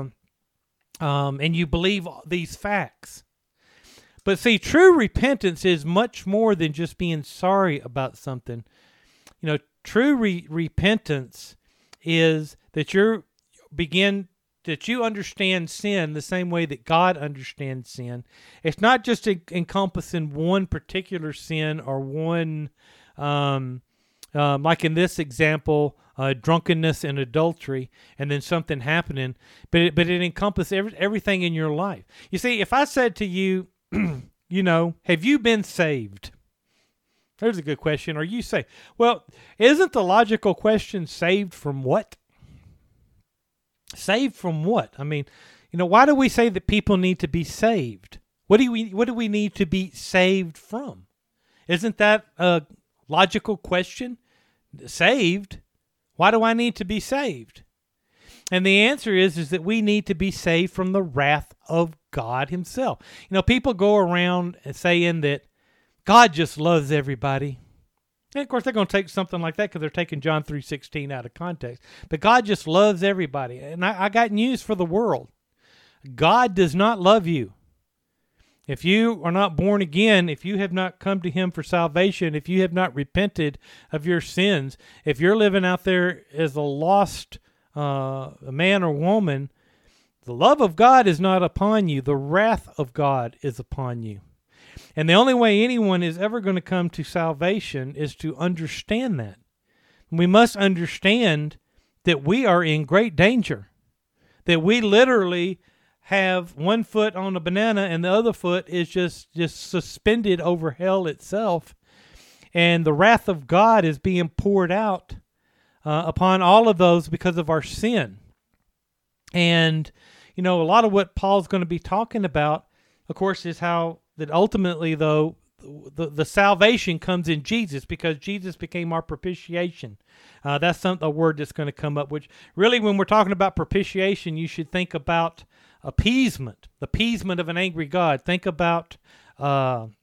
and you believe these facts. But see, true repentance is much more than just being sorry about something. True repentance is that you understand sin the same way that God understands sin. It's not just encompassing one particular sin or one, like in this example, drunkenness and adultery, and then something happening, but it encompasses everything in your life. You see, if I said to you, have you been saved? There's a good question. Are you saved? Well, isn't the logical question saved from what? Saved from what? Why do we say that people need to be saved? What do we need to be saved from? Isn't that a logical question? Saved? Why do I need to be saved? And the answer is that we need to be saved from the wrath of God himself. People go around saying that God just loves everybody. And of course, they're going to take something like that because they're taking John 3:16 out of context. But God just loves everybody. And I got news for the world. God does not love you. If you are not born again, if you have not come to him for salvation, if you have not repented of your sins, if you're living out there as a lost man or woman, the love of God is not upon you. The wrath of God is upon you. And the only way anyone is ever going to come to salvation is to understand that. We must understand that we are in great danger, that we literally have one foot on a banana and the other foot is just suspended over hell itself. And the wrath of God is being poured out upon all of those because of our sin. And, a lot of what Paul's going to be talking about, of course, is how that ultimately, though, the salvation comes in Jesus because Jesus became our propitiation. That's a word that's going to come up, which really when we're talking about propitiation, you should think about appeasement, the appeasement of an angry God. Think about some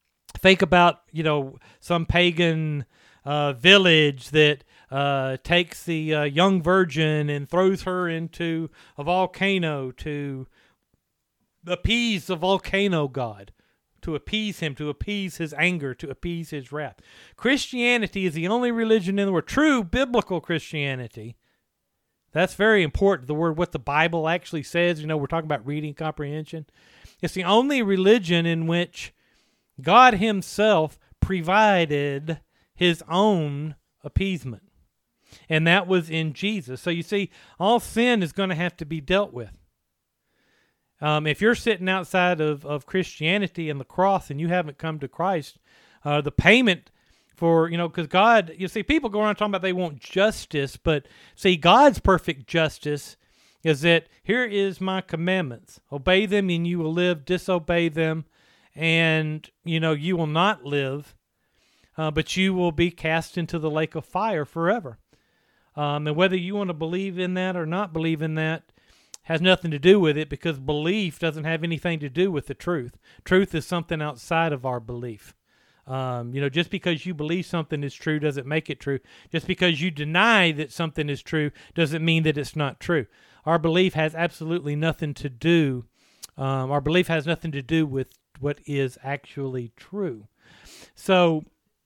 pagan village that takes the young virgin and throws her into a volcano to appease the volcano god, to appease him, to appease his anger, to appease his wrath. Christianity is the only religion in the world, true biblical Christianity. That's very important, the word, what the Bible actually says. We're talking about reading comprehension. It's the only religion in which God himself provided his own appeasement. And that was in Jesus. So you see, all sin is going to have to be dealt with. If you're sitting outside of Christianity and the cross and you haven't come to Christ, the payment for, because God, people go around talking about they want justice, but see, God's perfect justice is that here is my commandments. Obey them and you will live, disobey them, and, you will not live, but you will be cast into the lake of fire forever. And whether you want to believe in that or not believe in that has nothing to do with it, because belief doesn't have anything to do with the truth. Truth is something outside of our belief. Just because you believe something is true doesn't make it true. Just because you deny that something is true doesn't mean that it's not true. Our belief has absolutely nothing to do. Our belief has nothing to do with what is actually true. So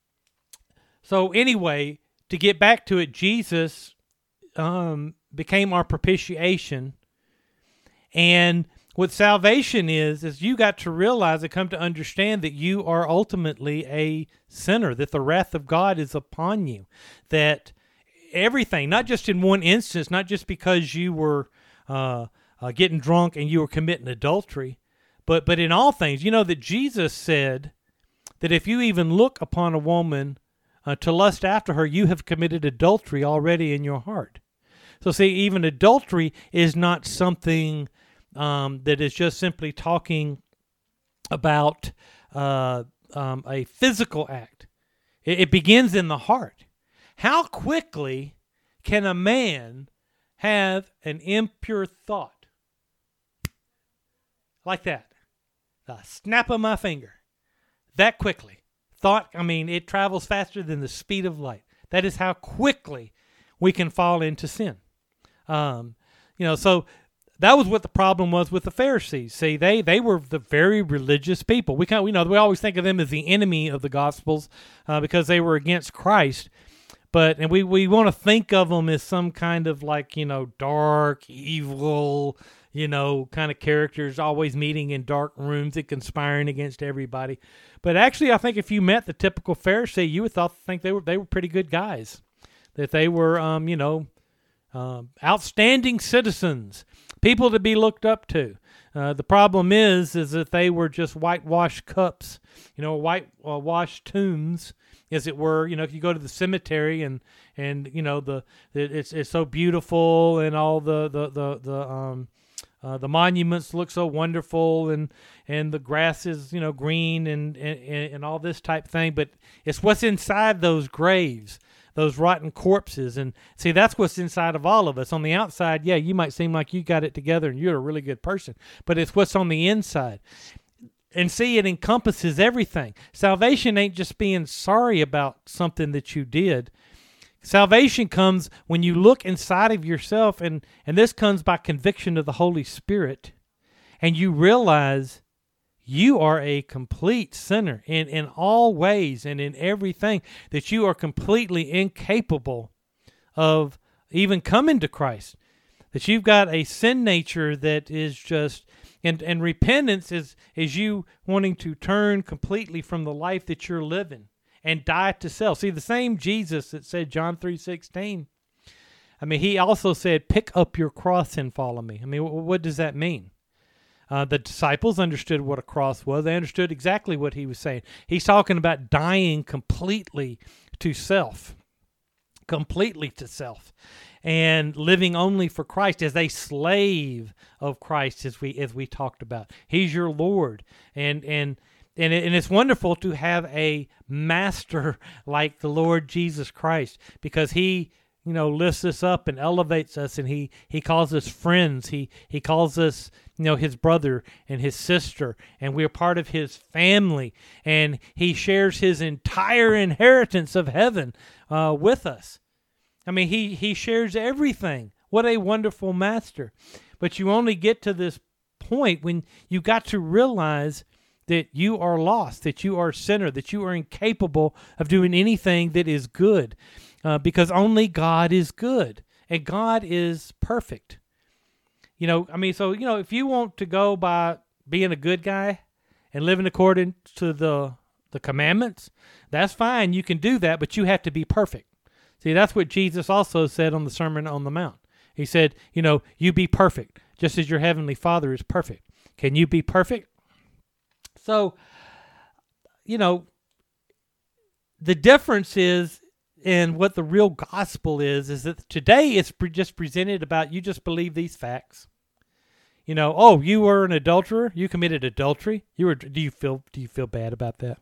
anyway, to get back to it, Jesus became our propitiation. And what salvation is you got to realize and come to understand that you are ultimately a sinner, that the wrath of God is upon you, that everything, not just in one instance, not just because you were getting drunk and you were committing adultery, but in all things, that Jesus said that if you even look upon a woman to lust after her, you have committed adultery already in your heart. So see, even adultery is not something that is just simply talking about a physical act. It begins in the heart. How quickly can a man have an impure thought? Like that. The snap of my finger. That quickly. Thought, it travels faster than the speed of light. That is how quickly we can fall into sin. So that was what the problem was with the Pharisees. See, they were the very religious people. We always think of them as the enemy of the Gospels because they were against Christ. And we want to think of them as some kind of dark, evil, kind of characters always meeting in dark rooms and conspiring against everybody. But actually, I think if you met the typical Pharisee, you would think they were pretty good guys. That they were, outstanding citizens, people to be looked up to. The problem is that they were just whitewashed cups, whitewashed tombs, as it were. If you go to the cemetery and it's so beautiful and all the monuments look so wonderful and the grass is green and all this type thing, but it's what's inside those graves, those rotten corpses. And see, that's what's inside of all of us. On the outside, yeah, you might seem like you got it together and you're a really good person, but it's what's on the inside. And see, it encompasses everything. Salvation ain't just being sorry about something that you did. Salvation comes when you look inside of yourself, and this comes by conviction of the Holy Spirit, and you realize, you are a complete sinner in all ways and in everything, that you are completely incapable of even coming to Christ, that you've got a sin nature that is just, and repentance is you wanting to turn completely from the life that you're living and die to self. See, the same Jesus that said John 3:16, I mean, he also said, pick up your cross and follow me. I mean, what does that mean? The disciples understood what a cross was. They understood exactly what he was saying. He's talking about dying completely to self, and living only for Christ as a slave of Christ, as we talked about. He's your Lord, and it's wonderful to have a master like the Lord Jesus Christ, because he, lifts us up and elevates us, and he calls us friends. He calls us, his brother and his sister, and we're part of his family, and he shares his entire inheritance of heaven with us. I mean, he shares everything. What a wonderful master. But you only get to this point when you got to realize that you are lost, that you are a sinner, that you are incapable of doing anything that is good, because only God is good, and God is perfect. If you want to go by being a good guy and living according to the commandments, that's fine. You can do that, but you have to be perfect. See, that's what Jesus also said on the Sermon on the Mount. He said, you be perfect, just as your heavenly Father is perfect. Can you be perfect? So, the difference is, and what the real gospel is that today it's just presented about, you just believe these facts. You were an adulterer, you committed adultery. Do you feel bad about that?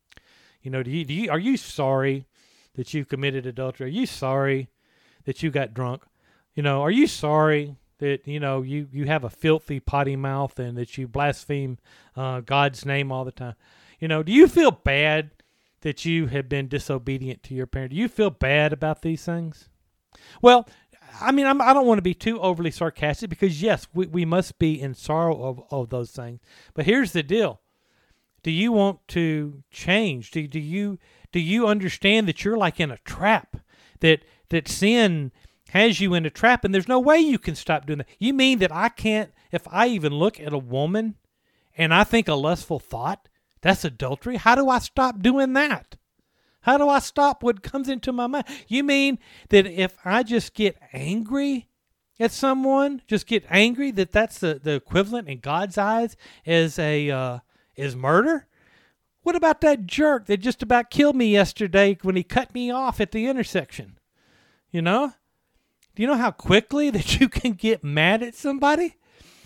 Are you sorry that you committed adultery? Are you sorry that you got drunk? Are you sorry that, you have a filthy potty mouth and that you blaspheme God's name all the time? Do you feel bad that you have been disobedient to your parent? Do you feel bad about these things? Well, I mean, I don't want to be too overly sarcastic, because yes, we must be in sorrow of those things. But here's the deal. Do you want to change? Do you understand that you're like in a trap, that sin has you in a trap, and there's no way you can stop doing that? You mean that I can't, if I even look at a woman and I think a lustful thought, that's adultery? How do I stop doing that? How do I stop what comes into my mind? You mean that if I just get angry at someone, that's the equivalent in God's eyes as is murder? What about that jerk that just about killed me yesterday when he cut me off at the intersection? Do you know how quickly that you can get mad at somebody?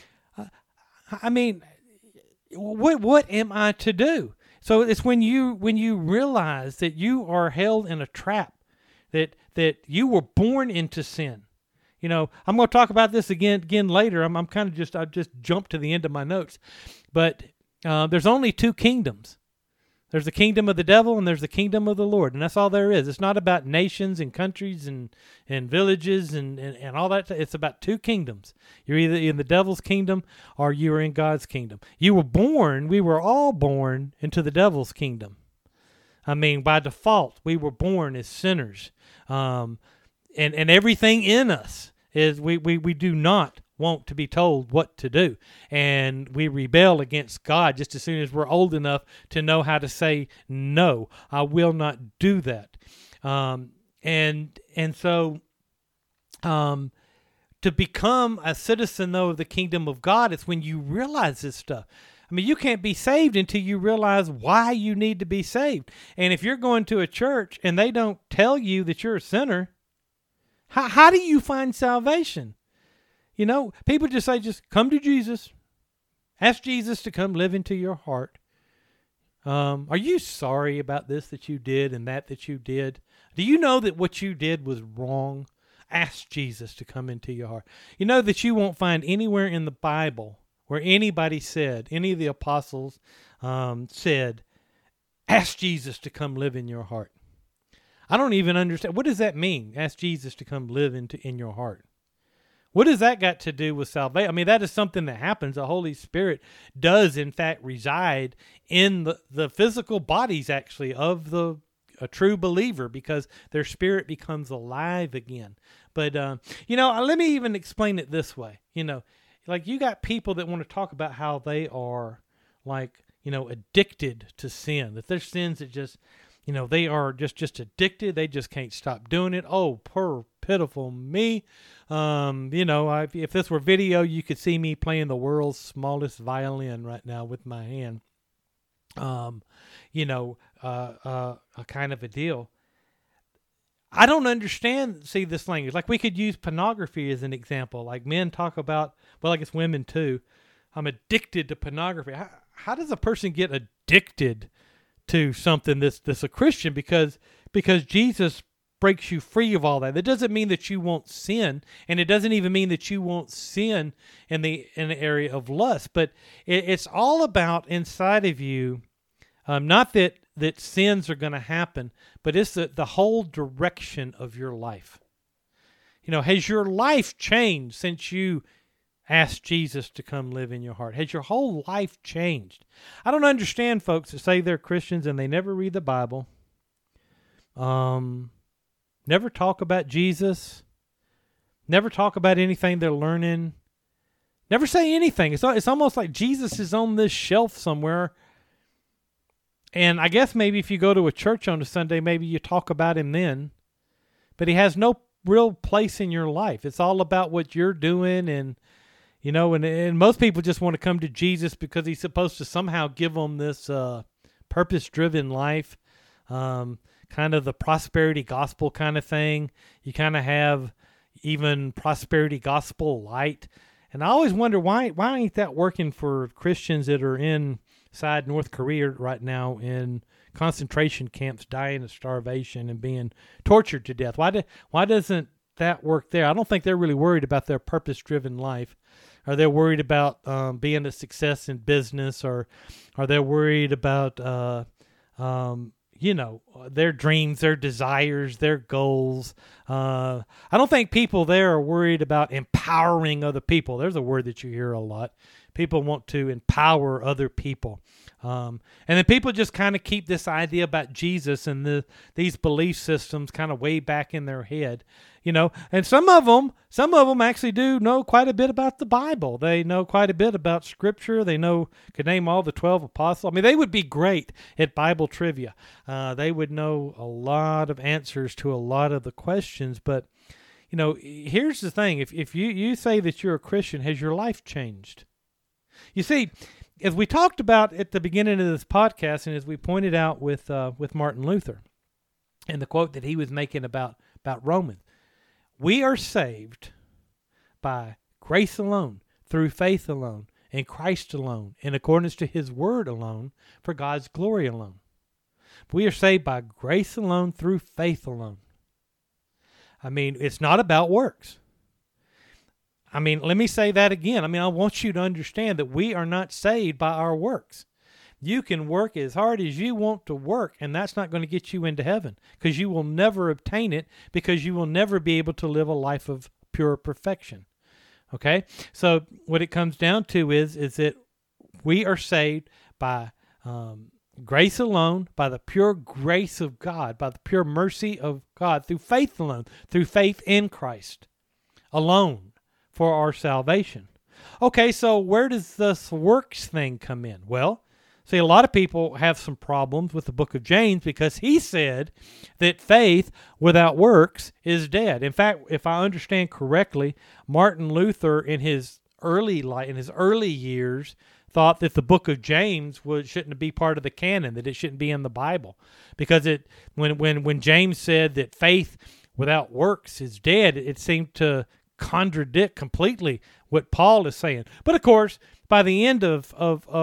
I mean, what am I to do? So it's when you realize that you are held in a trap, that you were born into sin. I'm going to talk about this again later. I just jumped to the end of my notes, but there's only two kingdoms. There's the kingdom of the devil and there's the kingdom of the Lord, and that's all there is. It's not about nations and countries and villages and all that. It's about two kingdoms. You're either in the devil's kingdom or you are in God's kingdom. We were all born into the devil's kingdom. I mean, by default, we were born as sinners. And everything in us is we do not want to be told what to do, and we rebel against God just as soon as we're old enough to know how to say no. I will not do that. So to become a citizen though of the kingdom of God, it's when you realize this stuff. I mean, you can't be saved until you realize why you need to be saved. And if you're going to a church and they don't tell you that you're a sinner, how do you find salvation? People just say, just come to Jesus. Ask Jesus to come live into your heart. Are you sorry about this that you did and that you did? Do you know that what you did was wrong? Ask Jesus to come into your heart. You know that you won't find anywhere in the Bible where anybody said, any of the apostles said, ask Jesus to come live in your heart. I don't even understand. What does that mean? Ask Jesus to come live in your heart. What does that got to do with salvation? I mean, that is something that happens. The Holy Spirit does, in fact, reside in the physical bodies, actually, of a true believer, because their spirit becomes alive again. But, let me even explain it this way. Like, you got people that want to talk about how they are, like, addicted to sin, that their sins that just, they are just addicted. They just can't stop doing it. Oh, poor, pitiful me. If this were video, you could see me playing the world's smallest violin right now with my hand. A kind of a deal. I don't understand, this language. Like, we could use pornography as an example. Like, men talk about, well, I guess women too. I'm addicted to pornography. How does a person get addicted to something that's a Christian? Because Jesus breaks you free of all that. That doesn't mean that you won't sin, and it doesn't even mean that you won't sin in the area of lust. But it's all about inside of you. Not that sins are going to happen, but it's the whole direction of your life. Has your life changed since you asked Jesus to come live in your heart? Has your whole life changed? I don't understand folks that say they're Christians and they never read the Bible, never talk about Jesus, never talk about anything they're learning, never say anything. It's almost like Jesus is on this shelf somewhere. And I guess maybe if you go to a church on a Sunday, maybe you talk about him then, but he has no real place in your life. It's all about what you're doing, and most people just want to come to Jesus because he's supposed to somehow give them this purpose-driven life, kind of the prosperity gospel kind of thing. You kind of have even prosperity gospel light. And I always wonder, why ain't that working for Christians that are inside North Korea right now in concentration camps, dying of starvation and being tortured to death? Why doesn't that work there? I don't think they're really worried about their purpose-driven life. Are they worried about being a success in business, or are they worried about their dreams, their desires, their goals? I don't think people there are worried about empowering other people. There's a word that you hear a lot. People want to empower other people. And then people just kind of keep this idea about Jesus and these belief systems kind of way back in their head. And some of them actually do know quite a bit about the Bible. They know quite a bit about Scripture. They could name all the 12 apostles. I mean, they would be great at Bible trivia. They would know a lot of answers to a lot of the questions. But, here's the thing. If you say that you're a Christian, has your life changed? You see, as we talked about at the beginning of this podcast, and as we pointed out with Martin Luther, and the quote that he was making about Romans, we are saved by grace alone, through faith alone, in Christ alone, in accordance to his word alone, for God's glory alone. We are saved by grace alone, through faith alone. I mean, it's not about works. I mean, let me say that again. I mean, I want you to understand that we are not saved by our works. You can work as hard as you want to work, and that's not going to get you into heaven, because you will never obtain it, because you will never be able to live a life of pure perfection. Okay? So what it comes down to is that we are saved by grace alone, by the pure grace of God, by the pure mercy of God, through faith alone, through faith in Christ alone, for our salvation. Okay, so where does this works thing come in? Well, see, a lot of people have some problems with the book of James, because he said that faith without works is dead. In fact, if I understand correctly, Martin Luther in his early years thought that the book of James shouldn't be part of the canon, that it shouldn't be in the Bible, because when James said that faith without works is dead, it seemed to contradict completely what Paul is saying. But of course, by the end of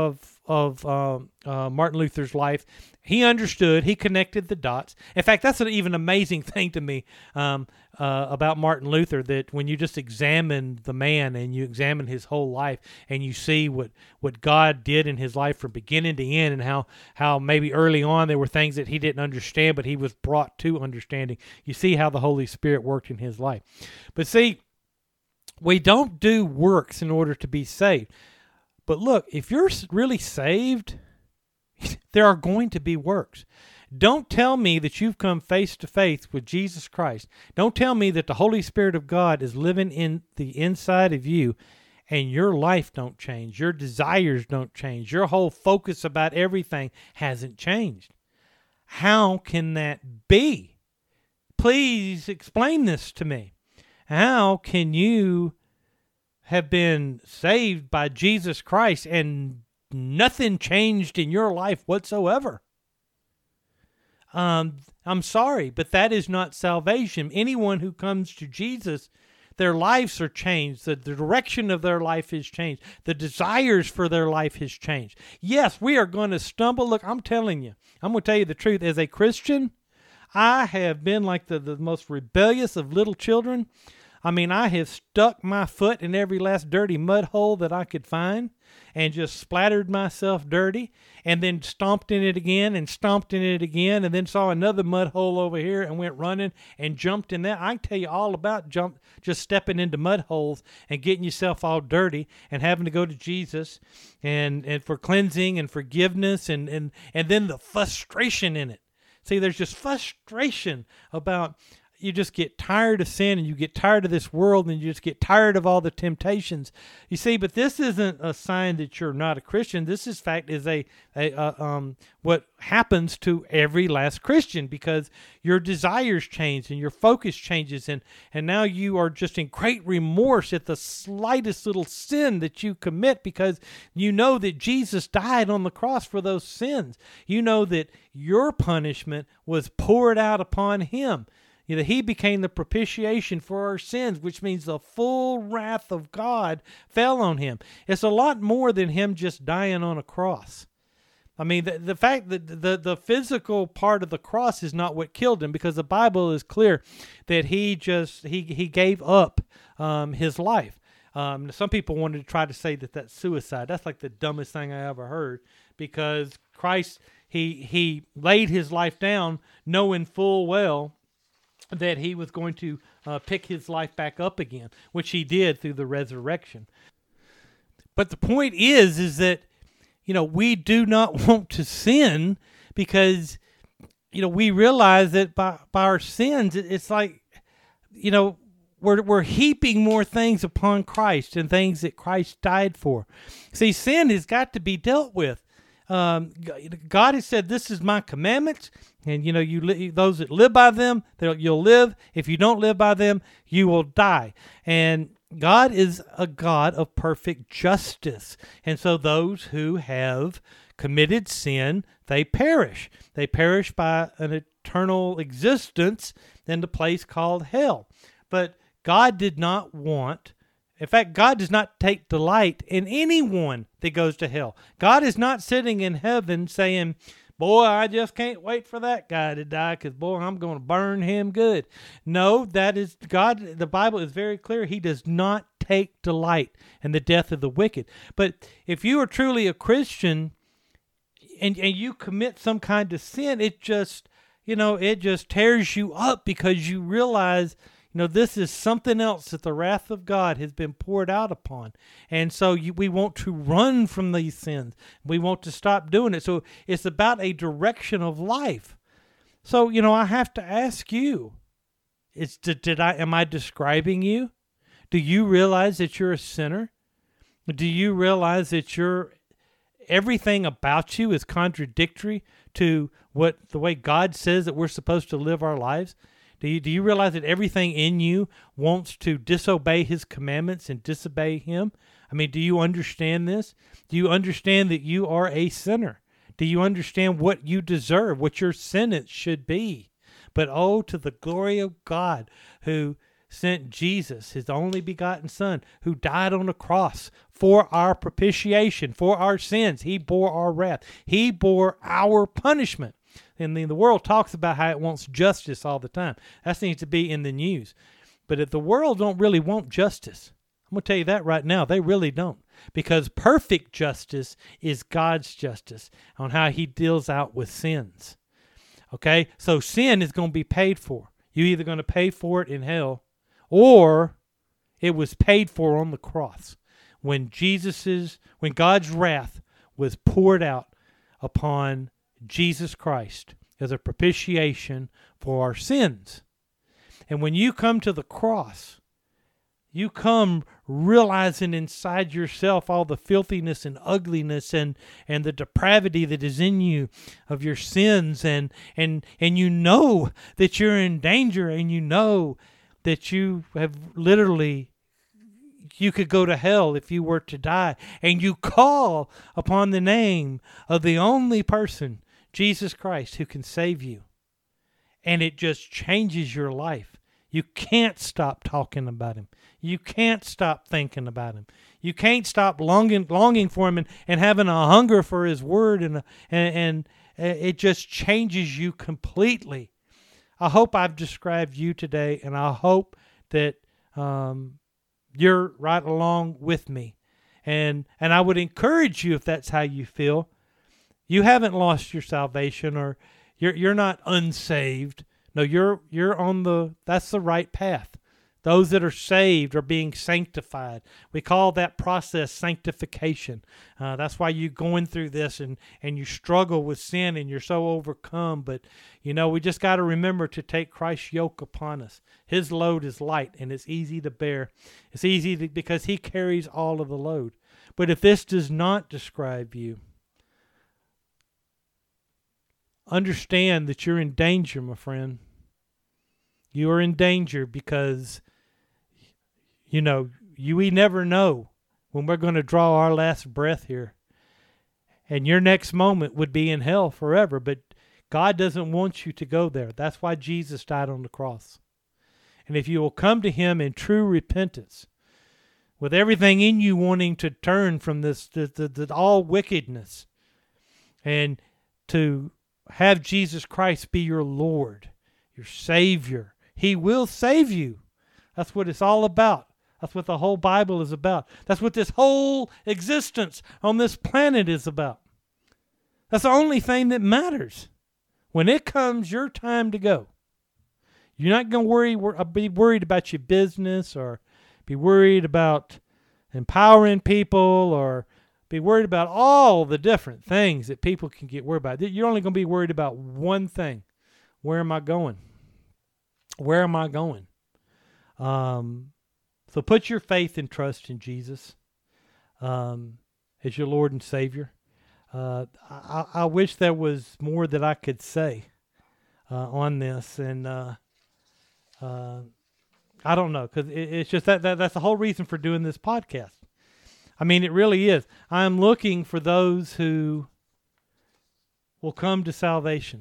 Martin Luther's life, he understood. He connected the dots. In fact, that's an even amazing thing to me about Martin Luther, that when you just examine the man and you examine his whole life and you see what God did in his life from beginning to end, and how maybe early on there were things that he didn't understand, but he was brought to understanding. You see how the Holy Spirit worked in his life. But see, We don't do works in order to be saved. But look, if you're really saved, there are going to be works. Don't tell me that you've come face to face with Jesus Christ. Don't tell me that the Holy Spirit of God is living in the inside of you and your life don't change. Your desires don't change. Your whole focus about everything hasn't changed. How can that be? Please explain this to me. How can you have been saved by Jesus Christ and nothing changed in your life whatsoever? I'm sorry, but that is not salvation. Anyone who comes to Jesus, their lives are changed. The direction of their life is changed. The desires for their life has changed. Yes, we are going to stumble. Look, I'm telling you. I'm going to tell you the truth. As a Christian, I have been like the most rebellious of little children. I mean, I have stuck my foot in every last dirty mud hole that I could find and just splattered myself dirty and then stomped in it again and stomped in it again and then saw another mud hole over here and went running and jumped in that. I can tell you all about just stepping into mud holes and getting yourself all dirty and having to go to Jesus and for cleansing and forgiveness and then the frustration in it. See, there's just frustration about you just get tired of sin and you get tired of this world and you just get tired of all the temptations. You see, but this isn't a sign that you're not a Christian. This is what happens to every last Christian because your desires change and your focus changes and now you are just in great remorse at the slightest little sin that you commit because you know that Jesus died on the cross for those sins. You know that your punishment was poured out upon him. You know, he became the propitiation for our sins, which means the full wrath of God fell on him. It's a lot more than him just dying on a cross. I mean, the fact that the physical part of the cross is not what killed him, because the Bible is clear that he gave up his life. Some people wanted to try to say that that's suicide. That's like the dumbest thing I ever heard, because Christ, he laid his life down knowing full well that he was going to pick his life back up again, which he did through the resurrection. But the point is that, you know, we do not want to sin because, you know, we realize that by our sins, it's like, you know, we're heaping more things upon Christ and things that Christ died for. See, sin has got to be dealt with. God has said, "This is my commandments," and you know, those that live by them, you'll live. If you don't live by them, you will die. And God is a God of perfect justice, and so those who have committed sin, they perish. They perish by an eternal existence in the place called hell. But God did not want. In fact, God does not take delight in anyone that goes to hell. God is not sitting in heaven saying, "Boy, I just can't wait for that guy to die because, boy, I'm going to burn him good." No, that is God. The Bible is very clear. He does not take delight in the death of the wicked. But if you are truly a Christian and you commit some kind of sin, it just tears you up because you realize, you know, this is something else that the wrath of God has been poured out upon. And so we want to run from these sins. We want to stop doing it. So it's about a direction of life. So, you know, I have to ask you, am I describing you? Do you realize that you're a sinner? Do you realize that everything about you is contradictory to the way God says that we're supposed to live our lives? Do you realize that everything in you wants to disobey his commandments and disobey him? I mean, do you understand this? Do you understand that you are a sinner? Do you understand what you deserve, what your sentence should be? But oh, to the glory of God who sent Jesus, his only begotten Son, who died on the cross for our propitiation, for our sins. He bore our wrath. He bore our punishment. And the world talks about how it wants justice all the time. That seems to be in the news. But if the world don't really want justice, I'm going to tell you that right now. They really don't. Because perfect justice is God's justice on how he deals out with sins. Okay? So sin is going to be paid for. You're either going to pay for it in hell or It was paid for on the cross when God's wrath was poured out upon Jesus Christ as a propitiation for our sins. And when you come to the cross, you come realizing inside yourself all the filthiness and ugliness and the depravity that is in you of your sins, and you know that you're in danger, and you know that you have literally, you could go to hell if you were to die, and you call upon the name of the only person, Jesus Christ, who can save you. And it just changes your life. You can't stop talking about him. You can't stop thinking about him. You can't stop longing for him and having a hunger for his word, and it just changes you completely. I hope I've described you today, and I hope that you're right along with me. And I would encourage you, if that's how you feel, you haven't lost your salvation, or you're not unsaved. No, you're on that's the right path. Those that are saved are being sanctified. We call that process sanctification. That's why you're going through this and you struggle with sin and you're so overcome. But, we just got to remember to take Christ's yoke upon us. His load is light and it's easy to bear. It's easy because he carries all of the load. But if this does not describe you, understand that you're in danger, my friend. You are in danger because, we never know when we're going to draw our last breath here. And your next moment would be in hell forever. But God doesn't want you to go there. That's why Jesus died on the cross. And if you will come to him in true repentance, with everything in you wanting to turn from this all wickedness, and to have Jesus Christ be your Lord, your Savior, he will save you. That's what it's all about. That's what the whole Bible is about. That's what this whole existence on this planet is about. That's the only thing that matters. When it comes your time to go, you're not going to be worried about your business, or be worried about empowering people, or be worried about all the different things that people can get worried about. You're only going to be worried about one thing. Where am I going? Where am I going? So put your faith and trust in Jesus as your Lord and Savior. I wish there was more that I could say on this, and I don't know, because it's just that's the whole reason for doing this podcast. I mean, it really is. I'm looking for those who will come to salvation.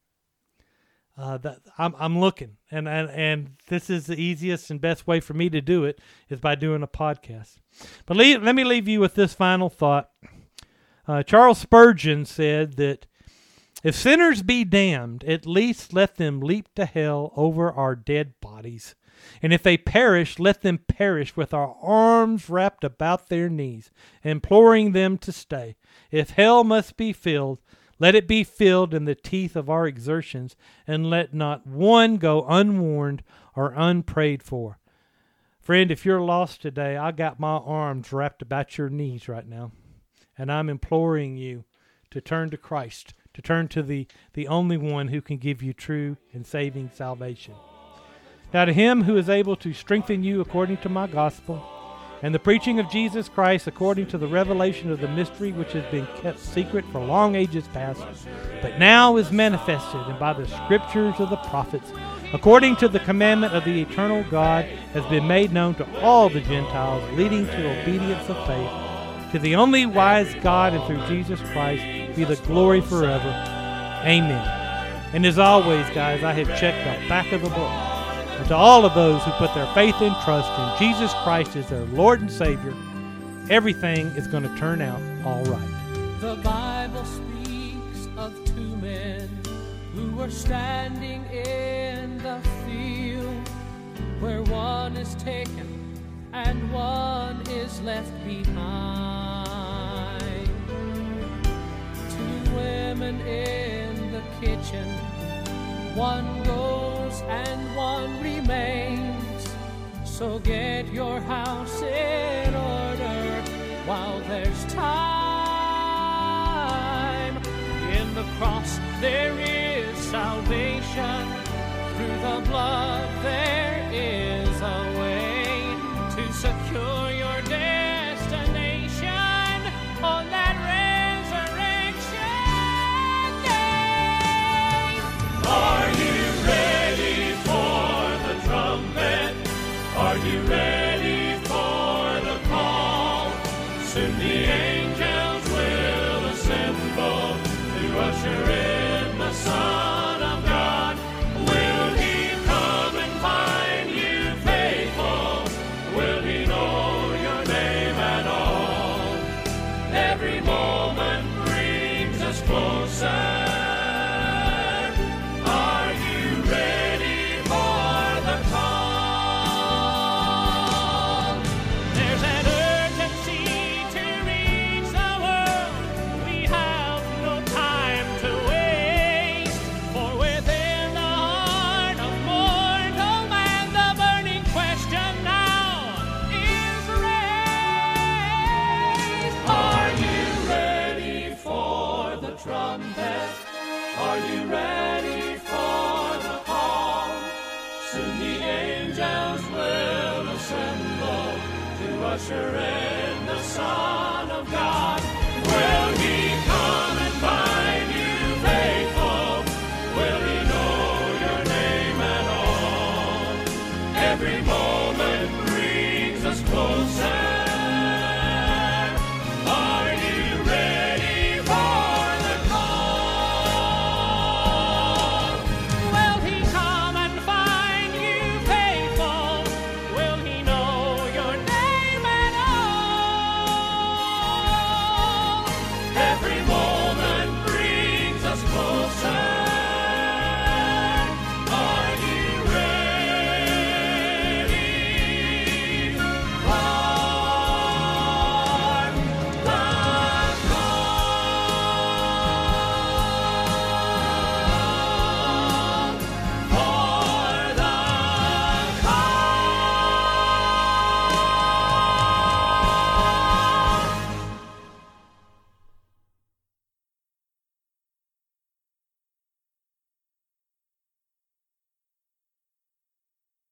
I'm looking, and this is the easiest and best way for me to do it, is by doing a podcast. But let me leave you with this final thought. Charles Spurgeon said that if sinners be damned, at least let them leap to hell over our dead bodies. And if they perish, let them perish with our arms wrapped about their knees, imploring them to stay. If hell must be filled, let it be filled in the teeth of our exertions, and let not one go unwarned or unprayed for. Friend, if you're lost today, I got my arms wrapped about your knees right now, and I'm imploring you to turn to Christ, to turn to the only one who can give you true and saving salvation. Now to him who is able to strengthen you according to my gospel, and the preaching of Jesus Christ according to the revelation of the mystery which has been kept secret for long ages past, but now is manifested, and by the scriptures of the prophets, according to the commandment of the eternal God, has been made known to all the Gentiles, leading to obedience of faith. To the only wise God and through Jesus Christ be the glory forever. Amen. And as always, guys, I have checked the back of the book. And to all of those who put their faith and trust in Jesus Christ as their Lord and Savior, everything is going to turn out all right. The Bible speaks of two men who were standing in the field, where one is taken and one is left behind. Two women in the kitchen, one goes and one remains. So get your house in order while there's time. In the cross there is salvation. Through the blood there is a way to secure your destination on that resurrection day. Are you ready for the trumpet? Are you ready for the call? Soon the angels will assemble to usher in the Son of God. Will He come and find you faithful? Will He know your name at all? Every moment brings us closer. Are you ready for the call? There's an urgency to reach the world. We have no time to waste. For within the heart of mortal man, the burning question now is raised. Are you ready for the trumpet? Are you ready for the call? Soon the angels will assemble to usher in the Son